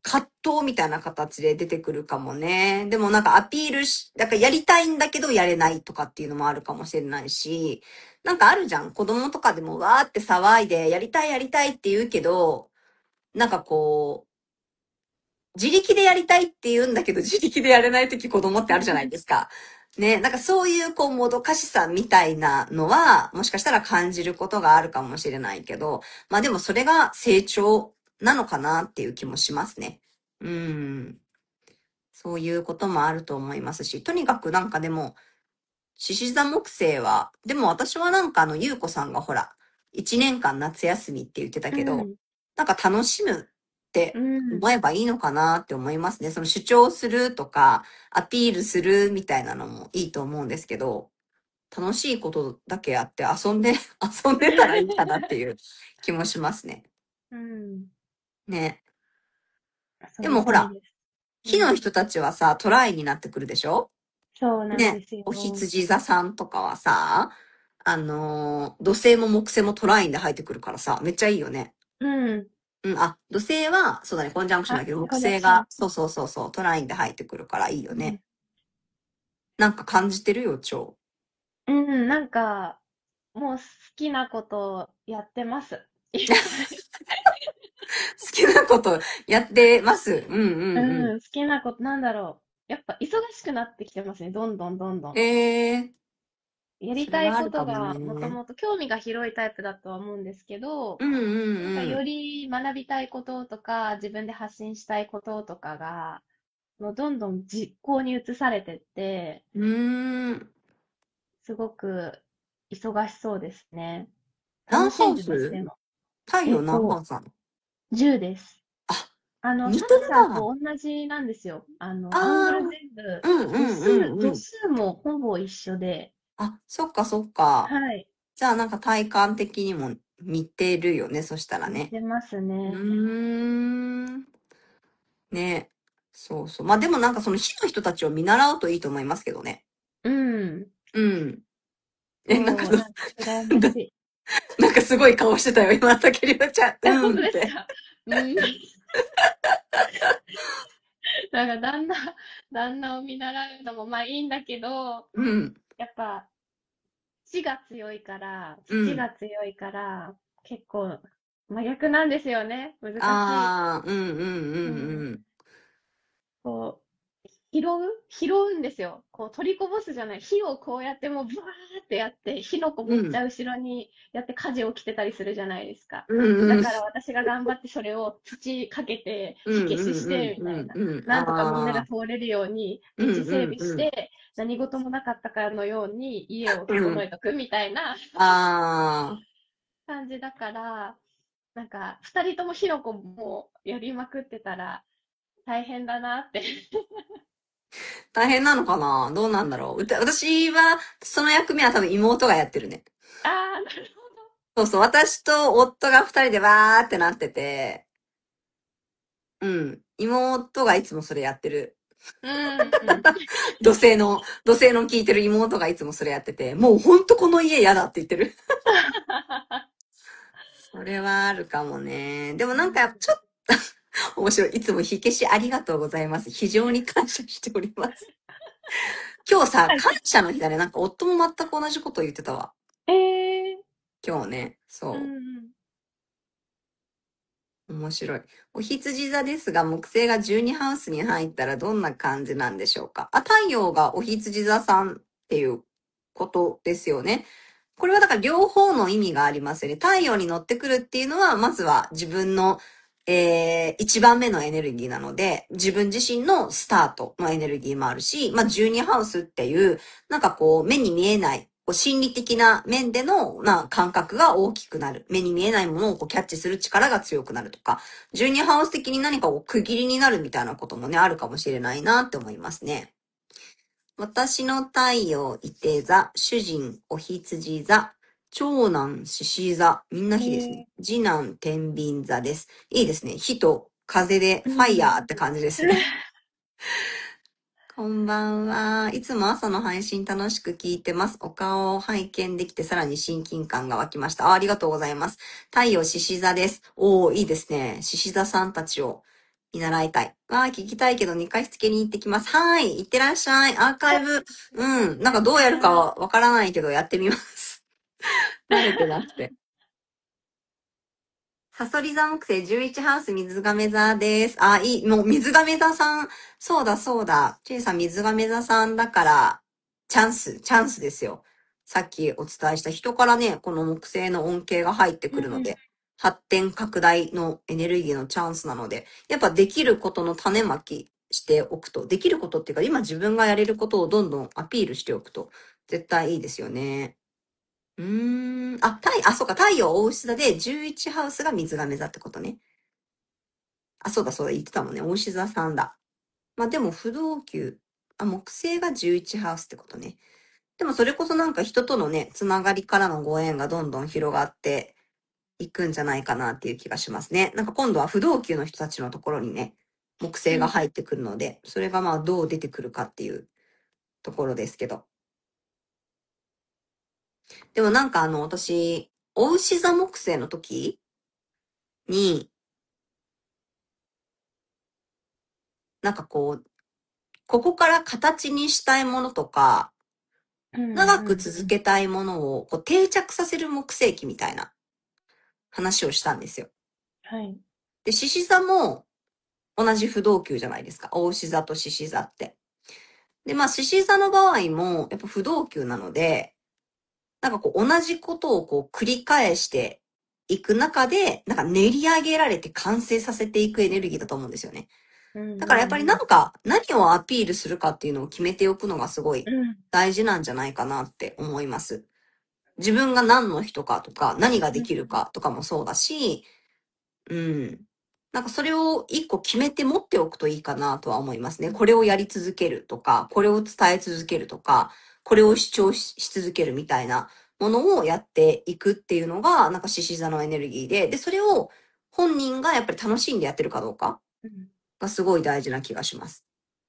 葛藤みたいな形で出てくるかもね。でもなんかアピールし、なんかやりたいんだけどやれないとかっていうのもあるかもしれないし、なんかあるじゃん。子供とかでもわーって騒いで、やりたいやりたいって言うけど、なんかこう、自力でやりたいって言うんだけど、自力でやれないとき子供ってあるじゃないですか。ね、なんかそういうこうもどかしさみたいなのは、もしかしたら感じることがあるかもしれないけど、まあでもそれが成長なのかなっていう気もしますね。うん。そういうこともあると思いますし、とにかくなんかでも、獅子座木星は、でも私はなんかあの、ゆうこさんがほら、一年間夏休みって言ってたけど、 うん。 なんか楽しむってうん。 思えばいいのかなって思いますね。その主張するとか、アピールするみたいなのもいいと思うんですけど、楽しいことだけやって遊んで、遊んでたらいいかなっていう気もしますね。 うん。 ね。 そのでもほら、 通りです。う火のん。 人たちはさ、トライになってくるでしょ？ そうなんね、 ですよ。 お羊座さんとかはさ、あのー土星も木星もトラインで入ってくるからさ、めっちゃいいよね。 うん。 うん、あ、土星は、そうだね、コンジャンクションだあ、 けど、木コネクション。 星が、そうそうそうそう、トラインで入ってくるからいいようん。 ね。なんか感じてるよ、超。 うん、なんか、もう好きなことやってます。いっぱい。 好きなことやってます。うんうんうん。 うん、好きなこと、なんだろう。やっぱ忙しくなってきてますね。どんどんどんどん。 えー、 やりそれはあたいことるかもね。 がもともと興味が広いタイプだとは思うんですけど、 うんうなんかよんり学びたいこととか、自分で発信したいこととかが、もうどんどん実行に移されてって、 うん。うーん。 すごく忙しそうですね。 何楽しんでます、 ハウス？ でも。 太陽何ハえっと、 ウスなの？ じゅうです。 あ、 あの、 似サナてるな。 さんと同じなんですよ。ああの、アングルー、 全部、 うんう度数、度んうんうん。 数もほぼ一緒で、 あ、そっかそっか。 はい、 じゃあなんか体感的にも似てるよね、そしたらね。 似てますうね。 ーん。ね。そうそう。まあでもなんかその火の人たちを見習うといいと思いますけどね。 うん。 うん。え、なんかそう、 ど、 なんか羨ましい。 なんかすごい顔してたよ、今、竹りちゃん。 え、本当うんって。 ですか？うん。なんか旦那、旦那を見習うのもまあいいんだけど、 うん。 やっぱ土が強いから、 うん。 土が強いから、結構真逆なんですよね。難しい。 ああ、うんうんうんうん。 うん。 こう、拾う拾うんですよ。こう取りこぼすじゃない。火をこうやってもうブワーってやって、火の粉うん。 めっちゃ後ろにやって火事起きてたりするじゃないですか。 うんうん。 だから私が頑張ってそれを土かけて、火消うんうんしして、みうんうたいな。 んうん。 なんとかみんながああ。 通れるように、道うんう整備んうん。 して、何事もなかったかのように家をうん。 整えとくみたいなああ。 感じだから、なんか、二人とも火の粉もやりまくってたら大変だなって大変なのかな？どうなんだろう。うた私は、その役目は多分妹がやってるね。 ああ、なるほそうそう、私と夫が二人でわーってなってて、うん。妹がいつもそれやってる。 ど。うん。 土星の、土星の聞いてる妹がいつもそれやってて、もうほんとこの家嫌だって言ってる。それはあるかもね。でもなんかやっぱちょっと面白い。いつも火消しありがとうございます。非常に感謝しております。今日さ、 はい。 感謝の日だね。なんか夫も全く同じこと言ってたわ。 ええ今日ね。 ー、うそん。 う。面白い。お羊座ですが、木星がじゅうにハウスに入ったらどんな感じなんでしょうか？あ、太陽がお羊座さんっていうことですよね。これはだから両方の意味がありますよね。太陽に乗ってくるっていうのは、まずは自分の、えー、一番目のエネルギーなので、自分自身のスタートのエネルギーもあるし、まあ、じゅうにハウスっていう、なんかこう、目に見えない、こう心理的な面での、な、感覚が大きくなる。目に見えないものをこうキャッチする力が強くなるとか、じゅうにハウス的に何かこう区切りになるみたいなこともね、あるかもしれないなって思いますね。私の太陽、いて座、主人、お羊座、長男、獅子座、みんなえ火ですね。 え次男、天秤座です。いいですね。火と風でー、 ファイうん。 ヤーって感じですね。こんばんは。いつも朝の配信楽しく聞いてます。お顔を拝見できてさらに親近感が湧きました。あ、ありがとうございます。太陽獅子座です。おー、いいですね。獅子座さんたちを見習いたい。わあ、聞きたいけどにかいしつけに行ってきます。はい、行ってらっしゃい。アーカイブ、うん、なんかどうやるかはわからないけどやってみます。慣れてなくて。サソリ座木星じゅういちハウス水亀座です。あ、いい。もう水亀座さん。そうだそうだ。チェイさん水亀座さんだから、チャンス、チャンスですよ。さっきお伝えした人からね、この木星の恩恵が入ってくるので、発展拡大のエネルギーのチャンスなので、やっぱできることの種まきしておくと、できることっていうか、今自分がやれることをどんどんアピールしておくと、絶対いいですよね。うーん。あ、太、あ、そうか、太陽大牛座でじゅういちハウスが水亀座ってことね。あ、そうだそうだ、言ってたもんね。大牛座さんだ。まあでも不動級。あ、木星がじゅういちハウスってことね。でもそれこそなんか人とのね、つながりからのご縁がどんどん広がっていくんじゃないかなっていう気がしますね。なんか今度は不動級の人たちのところにね、木星が入ってくるので、それがまあどう出てくるかっていうところですけど。でもなんかあの、私、お牛座木星の時に、なんかこう、ここから形にしたいものとか、長く続けたいものをこう定着させる木星期みたいな話をしたんですよ。 はい。 で、獅子座も同じ不動級じゃないですか。大牛座と獅子座って。で、まあ獅子座の場合もやっぱ不動級なので、なんかこう同じことをこう繰り返していく中で、なんか練り上げられて完成させていくエネルギーだと思うんですよね。だからやっぱりなんか何をアピールするかっていうのを決めておくのがすごい大事なんじゃないかなって思います。自分が何の人かとか、何ができるかとかもそうだし、うん。なんかそれを一個決めて持っておくといいかなとは思いますね。これをやり続けるとか、これを伝え続けるとか、これを主張しし続けるみたいなものをやっていくっていうのが、なんか獅子座のエネルギーで、で、それを本人がやっぱり楽しんでやってるかどうかがすごい大事な気がします。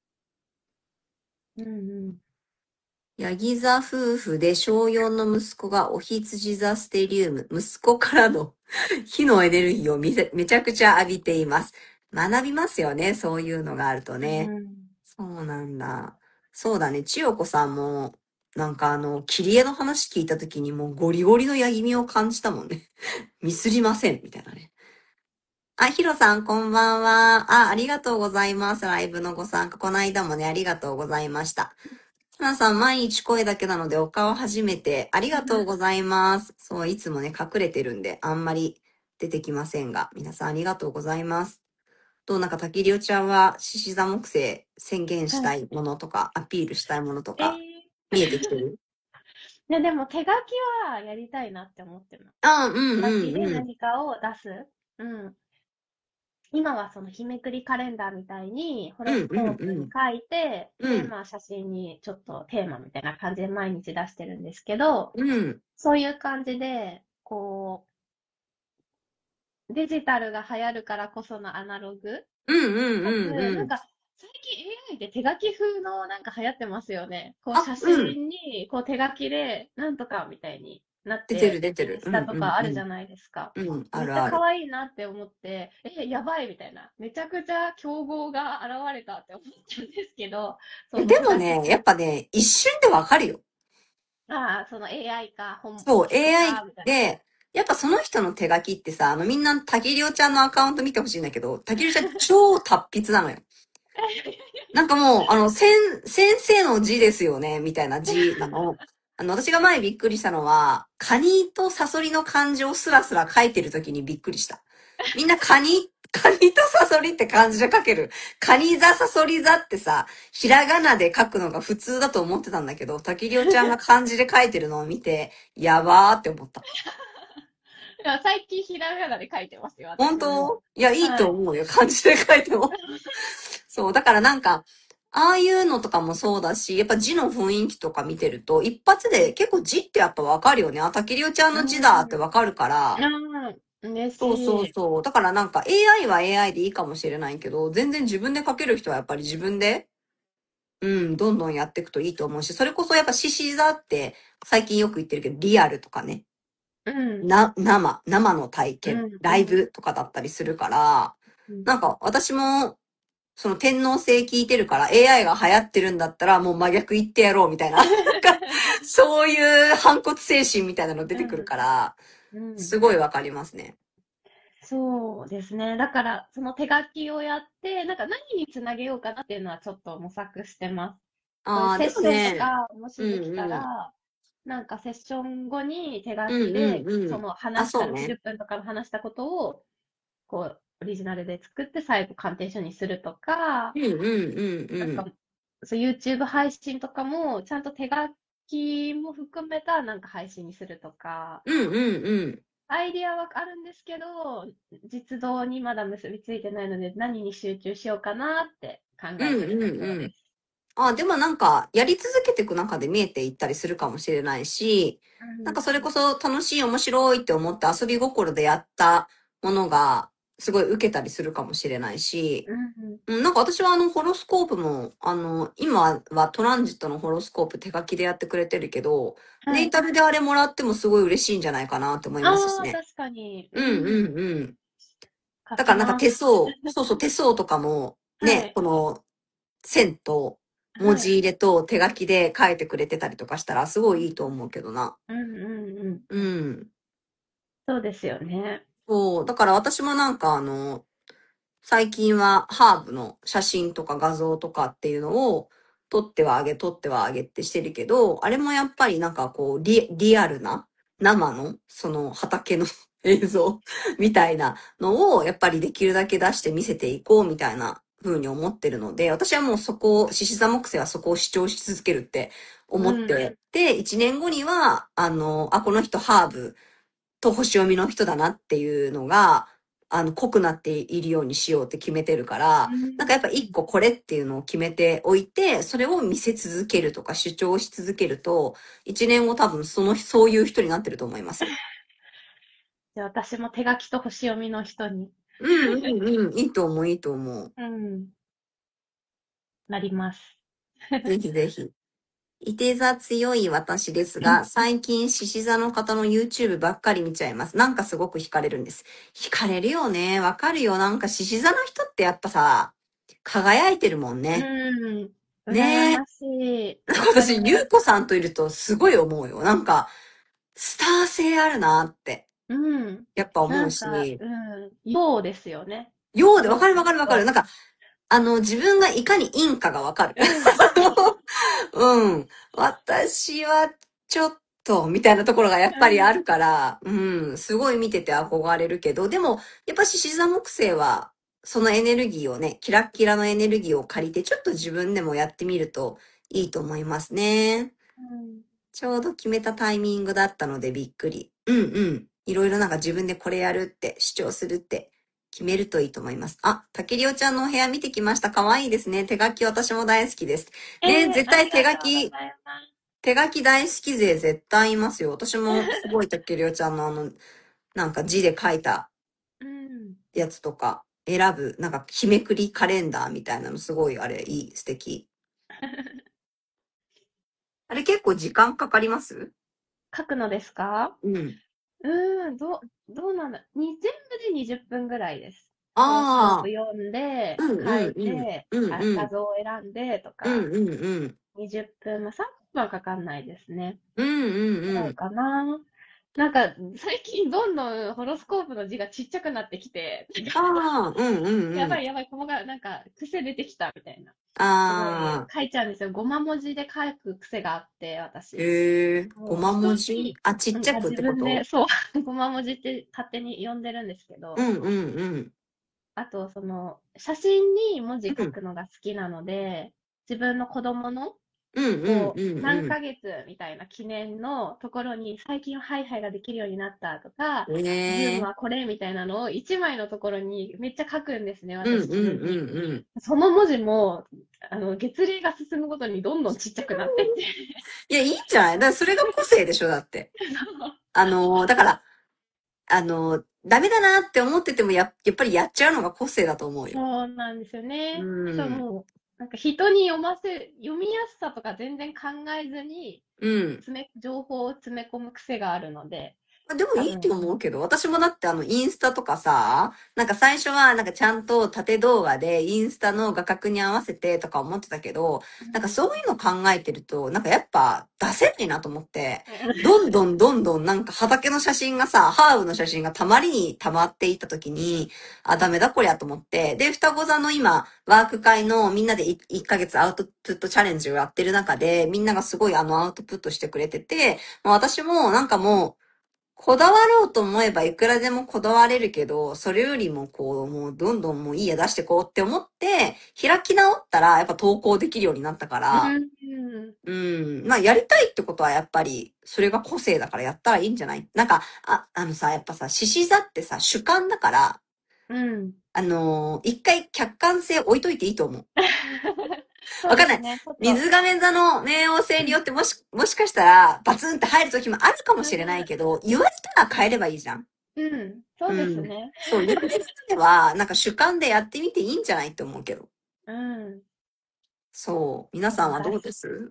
うんうん。 ヤギ座夫婦で小よんの息子がお羊座ステリウム、息子からの火のエネルギーをめせめちゃくちゃ浴びています。学びますよね、そういうのがあるとね。 うんそうなんだ。そうだね、千代子さんも、なんかあの、切り絵の話聞いた時にもうゴリゴリのヤギ味を感じたもんね。ミスりません、みたいなね。あ、ヒロさん、こんばんは。あ、ありがとうございます。ライブのご参加。この間もね、ありがとうございました。花さん、毎日声だけなのでお顔初めて。ありがとうございます。そう、いつもね、隠れてるんで、あんまり出てきませんが、皆さんありがとうございます。どうなんか、たきりおちゃんは、獅子座木星宣言しはい。 たいものとか、アピールしたいものとえー、 か、見えてきてる？ ね、でも手書きはやりたいなって思ってます。 あ、うん手書きうんうん。 で何かを出す。うん。今はその日めくりカレンダーみたいに、ホロうんスコーうんうん。 プに書いて、で、 うん。 まあ写真にちょっとテーマみたいな感じで毎日出してるんですけど、 うん。 そういう感じで、こう、デジタルが流行るからこそのアナログうんうんかつ、 うんうん。 なんか、最近 エーアイ で手書き風のなんか流行ってますよね。こうあ、 写うん。 真にこう手書きでなんとかみたいになっ出てるて、 出てる。うんインスタとかあうんるじゃないですか。 うん。うん、あめっちゃ可るある。 愛いなって思って、え、やばいみたいな。めちゃくちゃ競合が現れたって思ったんですけど、そえ、での手もね、や書き風。 っぱね、一瞬でわかるよ。 ああ、その エーアイ か、本、 そう、 人エーアイか、みたいな。 で、やっぱその人の手書きってさ、あのみんな、たきりおちゃんのアカウント見てほしいんだけど、たきりおちゃん超達筆なのよ。なんかもう、あの、先、先生の字ですよね、みたいな字なの。あの、私が前びっくりしたのは、カニとサソリの漢字をスラスラ書いてるときにびっくりした。みんなカニ、カニとサソリって漢字で書ける。カニ座、サソリ座ってさ、ひらがなで書くのが普通だと思ってたんだけど、たきりおちゃんが漢字で書いてるのを見て、やばーって思った。 いや最近ひらがなで書いてますよ、 本私も。 当？いや、いいはい。 と思うよ。漢字で書いても。そう、だからなんか、ああいうのとかもそうだし、やっぱ字の雰囲気とか見てると、一発で結構字ってやっぱわかるよね。あ、たきりおちゃんうの字だってん。 わかるから、 うん。嬉そうそうしい。 そう。だからなんか エーアイ は エーアイ でいいかもしれないけど、全然自分で書ける人はやっぱり自分で、うん、どんどんやっていくといいと思うし、それこそやっぱ獅子座って最近よく言ってるけど、リアルとかね、 うん。 な、生、生の体験、 うん。 ライブとかだったりするから、 うんなんか私も、その天皇制聞いてるから エーアイ が流行ってるんだったらもう真逆言ってやろうみたいな。なんか、そういう反骨精神みたいなの出てくるから、 うん。うん。 すごいわかりますね。 そうですね。だから、その手書きをやって、なんか何につなげようかなっていうのはちょっと模索してます。そういうああ、でもセッションとね、 か、もうしできたんうん。 ら、なんかセッション後に手書うんきで、 うんうん。 そのあ、 話したそうね。 ろくじゅっぷんとかの話したことを、こう、オリジナルで作って最後鑑定書にするとか、 うんうんうんうん。 なんか、そう、YouTube 配信とかも、ちゃんと手書きも含めたなんか配信にするとか、 うんうんうん。 アイディアはあるんですけど、実動にまだ結びついてないので、何に集中しようかなって考うんえてるとうんうん。 ころです。 あ、でもなんか、やり続けていく中で見えていったりするかもしれないし、 うなんん。 かそれこそ楽しい、面白いって思って遊び心でやったものが、すごい受けたりするかもしれないし、 うん。 うん、なんか私はあの、ホロスコープも、あの、今はトランジットのホロスコープ手書きでやってくれてるけど、 はい。 データルであれもらってもすごい嬉しいんじゃないかなって思いますしああ、 ね。 確かに。ううんうん。 んうん。 書だからなんかきます。 手相、そうそう手相とかも、ね、 はい。 この線と文はい。 字入れと手書きで書いてくれてたりとかしたらすごいいいと思うけどな。 うんうんうん。 うん。 そうですよね。 そう。だから私もなんかあの、最近はハーブの写真とか画像とかっていうのを撮ってはあげ、撮ってはあげってしてるけど、あれもやっぱりなんかこう、リ、リアルな生のその畑の映像みたいなのをやっぱりできるだけ出して見せていこうみたいな風に思ってるので、私はもうそこを、獅子座木星はそこを主張し続けるって思っうん。 て、で、一年後には、あの、あ、この人ハーブと星読みの人だなっていうのが、あの、濃くなっているようにしようって決めてるかうら、なんかやっぱ一ん。 個これっていうのを決めておいて、それを見せ続けるとか主張し続けると、一年後多分その、そういう人になってると思いますよ。 じゃあ私も手書きと星読みの人に、 うんうんうん、いいと思う、いいと思う。 うん、なります。 ぜひぜひ。いて座強い私ですが、最近獅子座の方の YouTube ばっかり見ちゃいます。なんかすごく惹かれるんです。惹かれるよね。わかるよ。なんか獅子座の人ってやっぱさ、輝いてるもんね。 うん。羨ねえ。 ましい。 なんか私、 わかります。 ゆうこさんといるとすごい思うよ。なんか、スター性あるなって、 うん。 やっぱ思うなんか、 し、 うん。ようですよね。 ようでわかるようわかるわかる。 と。 なんか、あの、自分がいかに陰かがわかる。 うん。 うん。私は、ちょっと、みたいなところがやっぱりあるから、うん。すごい見てて憧れるけど、でも、やっぱ獅子座木星は、そのエネルギーをね、キラッキラのエネルギーを借りて、ちょっと自分でもやってみるといいと思いますね。 うん。 ちょうど決めたタイミングだったのでびっくり。うんうん。いろいろなんか自分でこれやるって主張するって決めるといいと思います。あ、竹りおちゃんのお部屋見てきました。かわいいですね。手書き私も大好きです。ね、 えー、 絶対手ありがとうご書き、 ざいます。 手書き大好き勢絶対いますよ。私もすごい竹りおちゃんのあの、なんか字で書いたうん。 やつとか選ぶ、なんか日めくりカレンダーみたいなのすごいあれいい、素敵。あれ結構時間かかります？ 書くのですか？ うん。 うーん、どう、どうなんだ。に、全部でにじゅっぷんぐらいです。ホロスコーああ。 プ読んで、 うん書いうんうん。 て、 うんか画うん。 像を選んでとか、 うんうんうん。 にじゅっぷん、まあ、さんぷんはかかんないですね。 うんうんうん。 ぐらいかな。なんか、最近どんどんホロスコープの字がちっちゃくなってきて、なんかああ、うんうんうん。 やばいやばい、ここがなんか癖出てきたみたいな。すごいああ、 書いちゃうんですよ。ごま文字で書く癖があって、私。 へえ、ごもうま人に、 文字あ、ちっうん、あ、 ちゃくっ自分で、 てこと？ そう、ごま文字って勝手に呼んでるんですけど、 うんうんうん。 あと、その、写真に文字うん。 書くのが好きなので、自分の子供の、 うんうんこう、 うんうん。 何ヶ月みたいな記念のところに、最近はハイハイができるようになったとか、ズームねえ。 はこれみたいなのを一枚のところにめっちゃ書くんですね、私うんうん自分に。 うんうん。 その文字も、あの、月齢が進むごとにどんどんちっちゃくなってって。 いや、いいんじゃない？だからそれが個性でしょ、だって。あのー、だから、あのー、ダメだなって思っててもや、やっぱりやっちゃうのが個性だと思うよ。 そうなんですようね。そう、 ん。 もう、なんか人に読ませ、読みやすさとか全然考えずに、 うん。 詰め、情報を詰め込む癖があるので、 あでもいいと多分。 思うけど、私もだってあの、インスタとかさ、なんか最初はなんかちゃんと縦動画でインスタの画角に合わせてとか思ってたけど、なんかそういうの考えてると、なんかやっぱ出せないなと思って、どんどんどんどんなんか畑の写真がさ、ハーブの写真がたまりに溜まっていった時に、あ、ダメだこりゃと思って、で、双子座の今、ワーク会のみんなでいいっかげつアウトプットチャレンジをやってる中で、みんながすごいあのアウトプットしてくれてて、まあ私もなんかもう、こだわろうと思えばいくらでもこだわれるけど、それよりもこう、もうどんどんもういいや出してこうって思って、開き直ったらやっぱ投稿できるようになったかうら、 ん。 うん、まあやりたいってことはやっぱり、それが個性だからやったらいいんじゃない？なんか、あ、あのさ、やっぱさ、獅子座ってさ、主観だから、 うん。 あのー一回客観性置いといていいと思う。わかんない。 そうですね。ちょっと。 水亀座の冥王星によってもし、もしかしたらバツンって入る時もあるかもしれないけど、言われたら変えればいいじゃん。 うん。そうですうん。 ね。 そう、言われるまでは、なんか主観でやってみていいんじゃないって思うけど。 うん。 そう。皆さんはどう素晴らしい。 です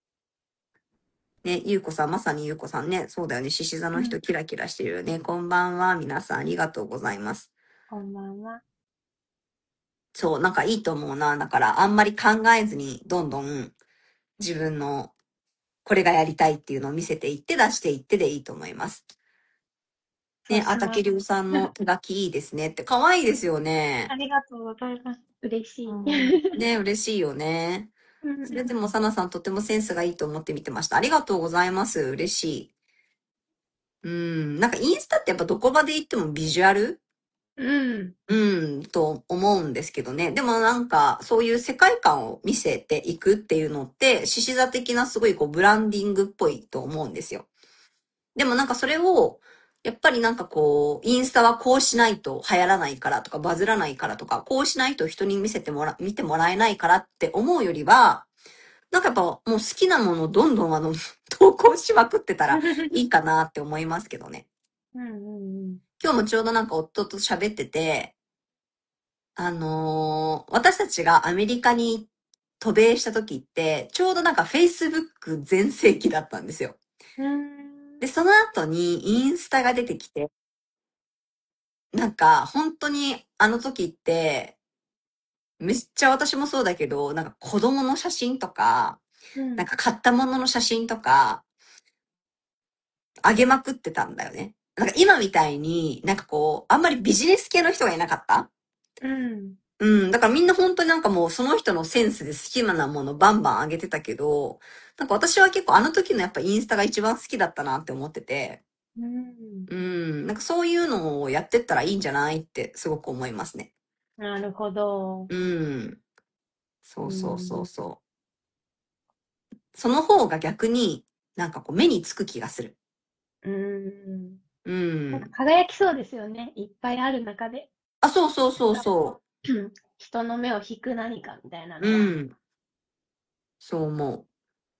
ね、ゆうこさん、まさにゆうこさんね。そうだよね。獅子座のうん。 人キラキラしてるよね。こんばんは。皆さんありがとうございます。 こんばんは。 そう、なんかいいと思うな。だからあんまり考えずに、どんどん自分のこれがやりたいっていうのを見せていって出していってでいいと思います。ね、あたけそうします。 りゅうさんの手書きいいですねって可愛いですよね。 ありがとうございます。嬉しい。 うん、ね、嬉しいよね。それでも、サナさんとてもセンスがいいと思って見てました。ありがとうございます。嬉しい。うん。なんかインスタってやっぱどこまで行ってもビジュアルうん。 うん、と思うんですけどね。でもなんか、そういう世界観を見せていくっていうのって、獅子座的なすごいこうブランディングっぽいと思うんですよ。でもなんかそれを、やっぱりなんかこう、インスタはこうしないと流行らないからとか、バズらないからとか、こうしないと人に見せてもら、見てもらえないからって思うよりは、なんかやっぱもう好きなものをどんどんあの、投稿しまくってたらいいかなって思いますけどね。 うんうんうん。 今日もちょうどなんか夫と喋ってて、あのー私たちがアメリカに渡米した時って、ちょうどなんか Facebook 全盛期だったんですよ。 うーん。 で、その後にインスタが出てきて、なんか本当にあの時って、めっちゃ私もそうだけど、なんか子供の写真とか、 うん。 なんか買ったものの写真とか、あげまくってたんだよね。なんか今みたいに、なんかこう、あんまりビジネス系の人がいなかった。 うん。 うん。だからみんな本当になんかもうその人のセンスで好きなものバンバンあげてたけど、なんか私は結構あの時のやっぱインスタが一番好きだったなって思ってて、 うん。 うん。なんかそういうのをやってったらいいんじゃないってすごく思いますね。 なるほど。 うん。そううそうそうん。 そう。その方が逆になんかこう目につく気がする。 うん。 うなんかん。 輝きそうですよね。いっぱいある中で。 あ、そうそうそうそうん人の目を引く何かみたいなう。うのは。 ん。そう思う。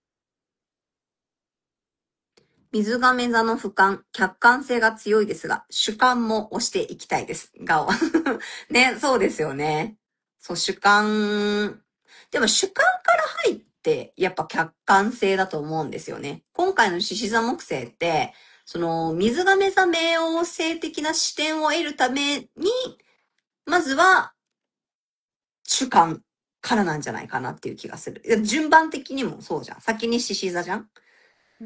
水亀座の俯瞰、客観性が強いですが、主観も押していきたいです。が、ね、そうですよね。そう、主観。でも主観から入って、やっぱ客観性だと思うんですよね。今回の獅子座木星って、その、水亀座冥王星的な視点を得るために、まずは主観からなんじゃないかなっていう気がする。順番的にもそうじゃん。先に獅子座じゃん。 うん。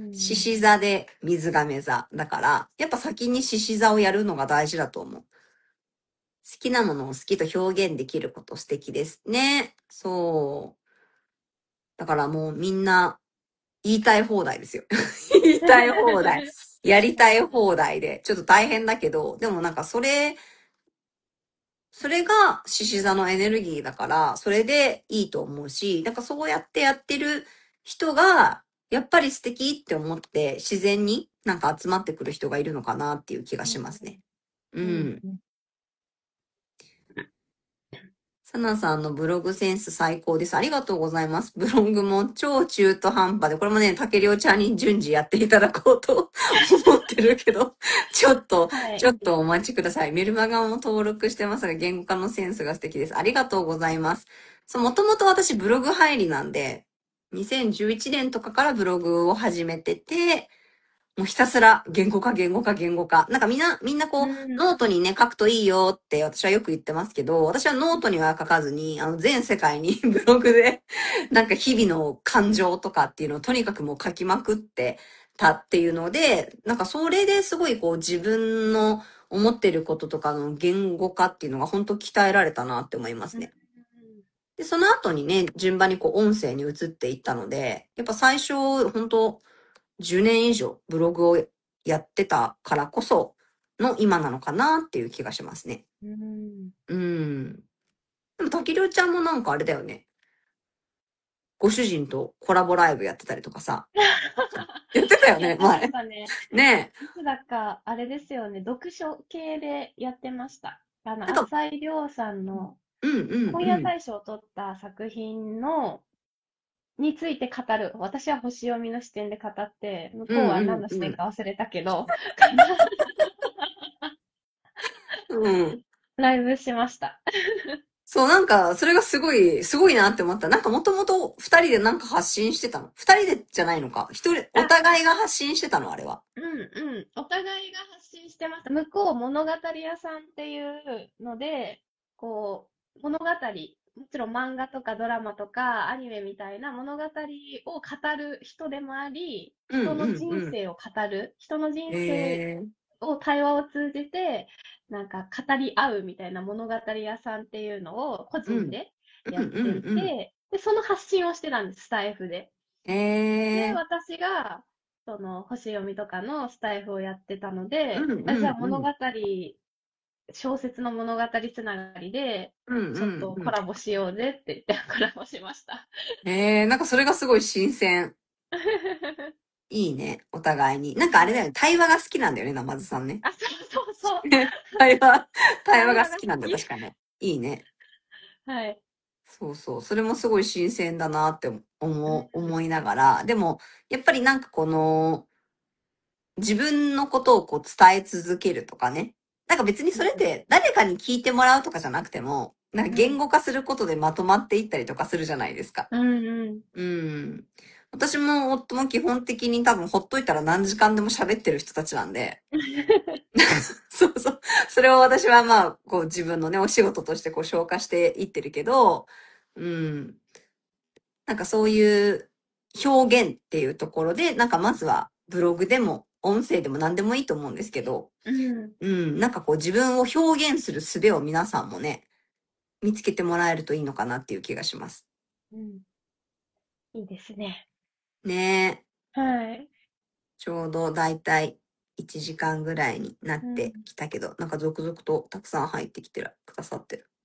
獅子座で水亀座。だから、やっぱ先に獅子座をやるのが大事だと思う。好きなものを好きと表現できること素敵ですね。そう。だからもうみんな言いたい放題ですよ。言いたい放題。やりたい放題で。ちょっと大変だけど、でもなんかそれ、それが獅子座のエネルギーだから、それでいいと思うし、なんかそうやってやってる人が、やっぱり素敵って思って自然になんか集まってくる人がいるのかなっていう気がうん。 しますね。ううん。 ん。サナさんのブログセンス最高です。ありがとうございます。ブログも超中途半端で、これもね、竹良ちゃんに順次やっていただこうと思ってるけど、ちょっと、 はい。 ちょっとお待ちください。メルマガも登録してますが、言語化のセンスが素敵です。ありがとうございます。そう、もともと私ブログ入りなんで、にせんじゅういちねんとかからブログを始めてて、 もうひたすら言語化、言語化、言語化。なんかみんな、みんなこう、 うん。 ノートにね、書くといいよって私はよく言ってますけど、私はノートには書かずに、あの、全世界にブログで、なんか日々の感情とかっていうのをとにかくもう書きまくってたっていうので、なんかそれですごいこう自分の思ってることとかの言語化っていうのが本当鍛えられたなって思いますうん。 ね。で、その後にね、順番にこう音声に移っていったので、やっぱ最初、本当じゅうねん以上ブログをやってたからこその今なのかなっていう気がしますね。 うん。 うん。でも、滝涼ちゃんもなんかあれだよね。ご主人とコラボライブやってたりとかさ。やってたよね、 やってまし前。 たね。 ねえ。 いつだか、あれですよね、読書系でやってました。あの、 なんか、 浅井亮さんのうんうん本屋うん。 大賞を取った作品の、について語る。私は星読みの視点で語って、向うんこうは何の視うんうん。 点か忘れたけど、 うん。 ライブしました。 そう、なんか、それがすごい、すごいなって思った。なんかもともと二人でなんか発信してたの。二人でじゃないのか。一人、おあ、 互いが発信してたの、あれは。 うんうん。お互いが発信してました。向こう物語屋さんっていうので、こう、物語、もちろん漫画とかドラマとかアニメみたいな物語を語る人でもあり、 うん人のうんうん。 人生を語る、人の人生えー。 を対話を通じて、なんか語り合うみたいな物語屋さんっていうのを個うん。 人でうんうやっていんうん。 て、で、その発信をしてたんです、スタイフで。で、 えー。 私が、その、星読みとかのスタイフをやってたので、 うんうあ、じゃあんうん。 物語、小説の物語つながりで、 うんちょっうんうん。 とコラボしようぜって言ってコラボしました。 えー、なんかそれがすごい新鮮。いいね、お互いに。なんかあれだよね、対話が好きなんだよね、ナマズさんね。 あ、そうそうそう。 対話、対話会話が好が好きなんだよ、 き。 確かね。いいね。 はい。 そうそう。それもすごい新鮮だなってうん。 思う、思いながら。でも、やっぱりなんかこの、自分のことをこう伝え続けるとかね。なんか別にそれって誰かに聞いてもらうとかじゃなくても、なんかうん。 言語化することでまとまっていったりとかするじゃないですか。 うんうん。 うん。私も夫も基本的に多分ほっといたら何時間でも喋ってる人たちなんで、そうそう。それを私はまあ、こう自分のね、お仕事としてこう消化していってるけど、うん。なんかそういう表現っていうところで、なんかまずはブログでも音声でも何でもいいと思うんですけど、 うん。 うん。なんかこう自分を表現する術を皆さんもね、見つけてもらえるといいのかなっていう気がします。 うん。いいですね。 ねえ。 はい。 ちょうどだいたいいちじかんぐらいになっうん。 てきたけど、なんか続々とたくさん入ってきてる、くださってる。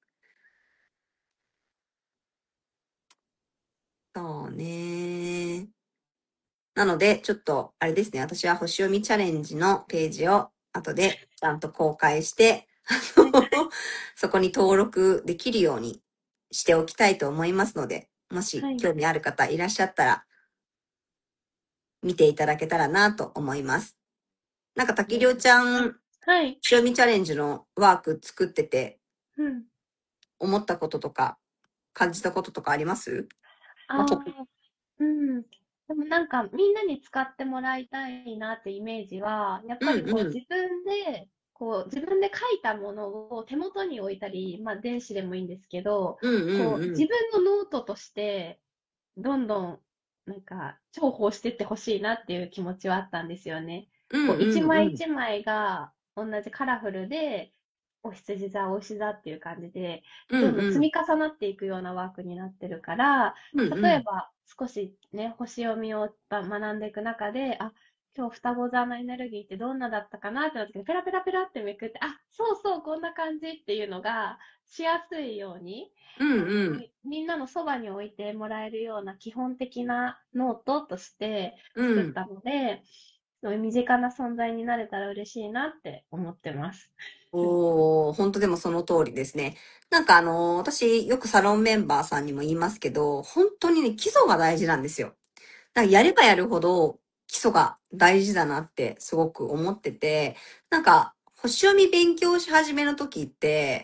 そうね。なので、ちょっと、あれですね、私は星読みチャレンジのページを後でちゃんと公開して、あのそこに登録できるようにしておきたいと思いますので、もしはい。 興味ある方いらっしゃったら、見ていただけたらなと思います。なんか、 お願いし滝涼ちゃます。 ん、 はい。 星読みチャレンジのワーク作ってて、 うん。 思ったこととか、感じたこととかあります？まあ、ほああ、うん。でもなんかみんなに使ってもらいたいなってイメージは、やっぱりうんうん。 こう自分で、こう自分で書いたものを手元に置いたり、まあ電子でもいいんですけど、 うんうんこう自うん。 分のノートとしてどんどんなんか重宝してってほしいなっていう気持ちはあったんですよね。 うんこう一うんうん。 枚一枚が同じカラフルで、お羊座、お牛座っていう感じで、 うんうん。 どんどん積み重なっていくようなワークになってるから、 うんうん。 例えば少しね、星読みを学んでいく中で、あ、今日双子座のエネルギーってどんなだったかなってなった時に、ペラペラペラってめくって、あ、そうそう、こんな感じっていうのがしやすいように、 うんあの、 うん。 みみんなのそばに置いてもらえるような基本的なノートとしてうん。 作ったので、そういう身近な存在になれたら嬉しいなって思ってます。 おー、本当でもその通りですね。なんかあのー私よくサロンメンバーさんにも言いますけど、本当にね、基礎が大事なんですよ。なんかやればやるほど基礎が大事だなってすごく思ってて、なんか星読み勉強し始めの時って、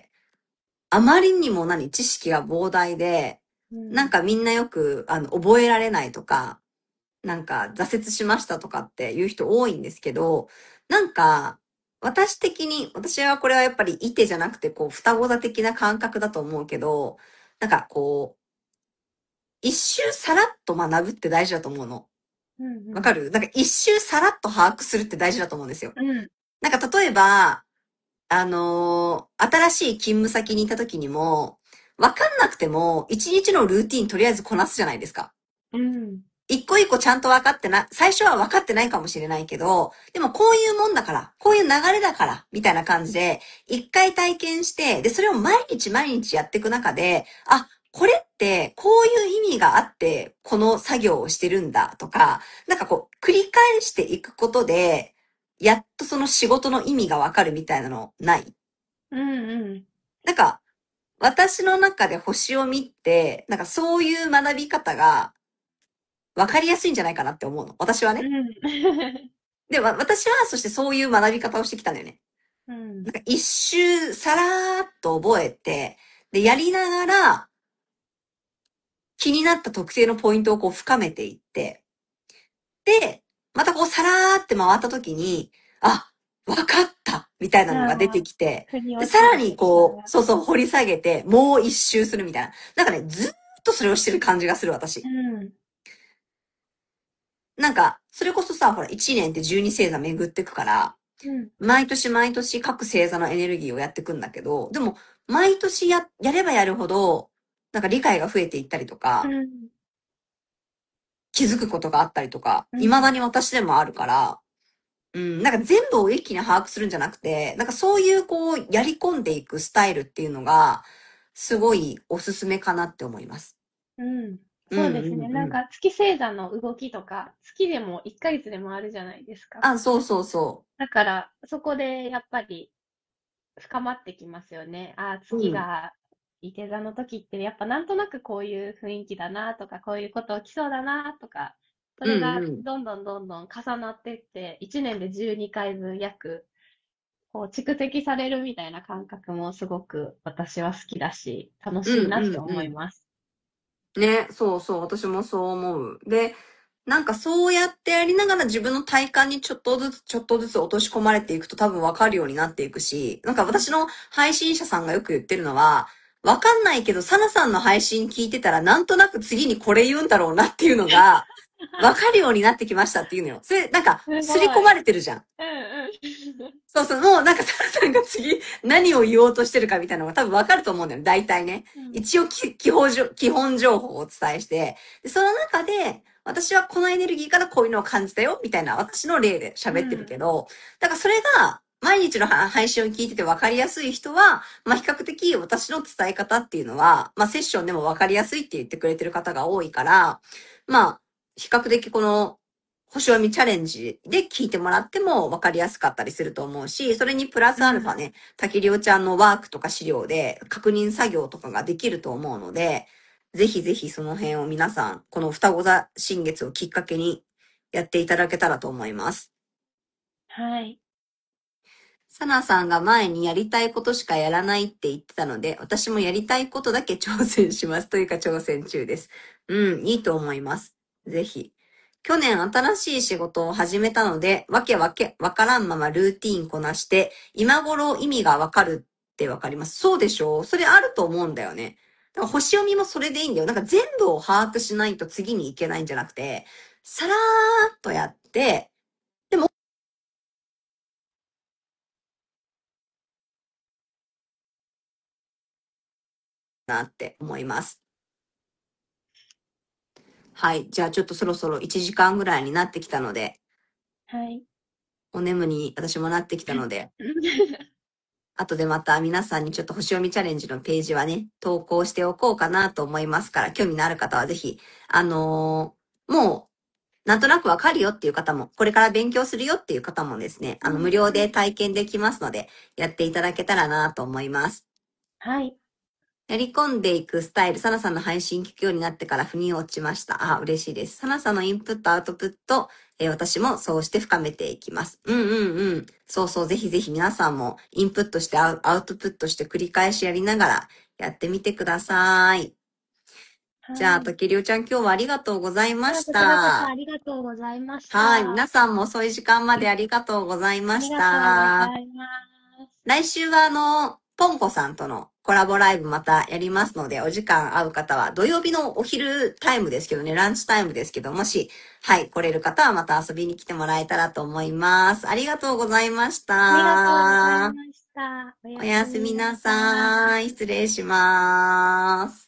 あまりにも何、知識が膨大で、 うん。 なんかみんなよくあの覚えられないとか、 なんか挫折しましたとかっていう人多いんですけど、なんか、私的に、私はこれはやっぱりいてじゃなくて、こう、双子座的な感覚だと思うけど、なんかこう、一周さらっと学ぶって大事だと思うの。 うんうん。 わかる？なんか一周さらっと把握するって大事だと思うんですよ。 うん。 なんか例えば、あのー新しい勤務先にいた時にも、わかんなくても、一日のルーティンとりあえずこなすじゃないですか。 うん。 一個一個ちゃんと分かってな、最初は分かってないかもしれないけど、でもこういうもんだから、こういう流れだから、みたいな感じで、一回体験して、で、それを毎日毎日やっていく中で、あ、これってこういう意味があって、この作業をしてるんだとか、なんかこう、繰り返していくことで、やっとその仕事の意味が分かるみたいなのない？ うんうん。 なんか、私の中で星を見て、なんかそういう学び方が分かりやすいんじゃないかなって思うの。私はね。 うん。 で、わ、私はそしてそういう学び方をしてきたんだよね。 うん。 なんか一周さらーっと覚えて、で、やりながら気になった特定のポイントをこう深めていって、で、またこうさらーって回った時に、あ、わかったみたいなのが出てああ、 きて、 腑にで、 落ちるさらにこう、 瞬間が。 そうそう掘り下げて、もう一周するみたいな。なんかね、ずーっとそれをしてる感じがする私。 うん。 なんか、それこそさ、ほら、いちねんってじゅうに星座巡ってくから、 うん。 毎年毎年各星座のエネルギーをやっていくんだけど、でも、毎年や、やればやるほど、なんか理解が増えていったりとか、 うん。 気づくことがあったりとか、 うん。 未だに私でもあるから、うん、なんか全部を一気に把握するんじゃなくて、なんかそういうこう、やり込んでいくスタイルっていうのが、すごいおすすめかなって思います。 うん。 うんそうですね。 うんうん。 なんか月星座の動きとか、月でもいっかげつでもあるじゃないですか。 あ、そうそうそだから、そこでやっぱり深まってきますよね。ああ、 う。うん。 月がいて座の時って、やっぱなんとなくこういう雰囲気だなとか、こういうこと起きそうだなとか、そうれがんうん。 どんどんどんどん重なっていって、いちねんでじゅうにかいぶん約、こう蓄積されるみたいな感覚もすごく私は好きだし、楽しいうんなってうんうん。 思います。 ね、そうそう、私もそう思う。で、なんかそうやってやりながら自分の体感にちょっとずつちょっとずつ落とし込まれていくと多分わかるようになっていくし、なんか私の配信者さんがよく言ってるのは、わかんないけど、サナさんの配信聞いてたらなんとなく次にこれ言うんだろうなっていうのが、わかるようになってきましたっていうのよ。それ、なんか、 すごい。 刷り込まれてるじゃん。 うんうん。 そうそう、もうなんかサラさんが次何を言おうとしてるかみたいなのが多分わかると思うんだよね。大体ね。 うん。 一応き基本情基本情報をお伝えして、でその中で、私はこのエネルギーからこういうのを感じたよ、みたいな私の例で喋ってるうん。 けど、だからそれが毎日のは配信を聞いてて分かりやすい人は、まあ比較的私の伝え方っていうのは、まあセッションでも分かりやすいって言ってくれてる方が多いから、まあ比較的この星読みチャレンジで聞いてもらっても分かりやすかったりすると思うし、それにプラスアルファね、滝りおちゃんのワークとか資料で確認作業とかができると思うので、ぜひぜひその辺を皆さん、この双子座新月をきっかけにやっていただけたらと思います。 はい。 サナさんが前にやりたいことしかやらないって言ってたので、私もやりたいことだけ挑戦します。というか挑戦中です。うん、いいと思います。ぜひ。去年新しい仕事を始めたので、わけわけ、わからんままルーティーンこなして、今頃意味がわかるってわかります。そうでしょう？それあると思うんだよね。だから星読みもそれでいいんだよ。なんか全部を把握しないと次に行けないんじゃなくて、さらーっとやって、なって思います。はい。じゃあちょっとそろそろいちじかんぐらいになってきたので、 はい。 お眠に私もなってきたので、後でまた皆さんにちょっと星読みチャレンジのページはね、投稿しておこうかなと思いますから、興味のある方はぜひ、あのーもう、なんとなくわかるよっていう方も、これから勉強するよっていう方もですね、あの、無料で体験できますので、やっていただけたらなと思います。 はい。 やり込んでいくスタイル、サナさんの配信聞くようになってから腑に落ちました。あ、嬉しいです。サナさんのインプット、アウトプット、えー私もそうして深めていきます。うんうんうん。そうそう、ぜひぜひ皆さんもインプットしてアウアウトプットして繰り返しやりながらやってみてください。 じゃあ、 はい。 ときりおちゃん今日はありがとうございまあ、 しこちらこそあた。 りがとうございましはい。 た。 皆さんも遅い時間までありがとうございましありがとうござた。 います。 来週はあの、ポンコさんとのコラボライブまたやりますので、お時間合う方は、土曜日のお昼タイムですけどね、ランチタイムですけど、もし、はい、来れる方はまた遊びに来てもらえたらと思います。ありがとうございましありがとうございた。 ました。おおやすやすみなみなささい。 い。 失礼します。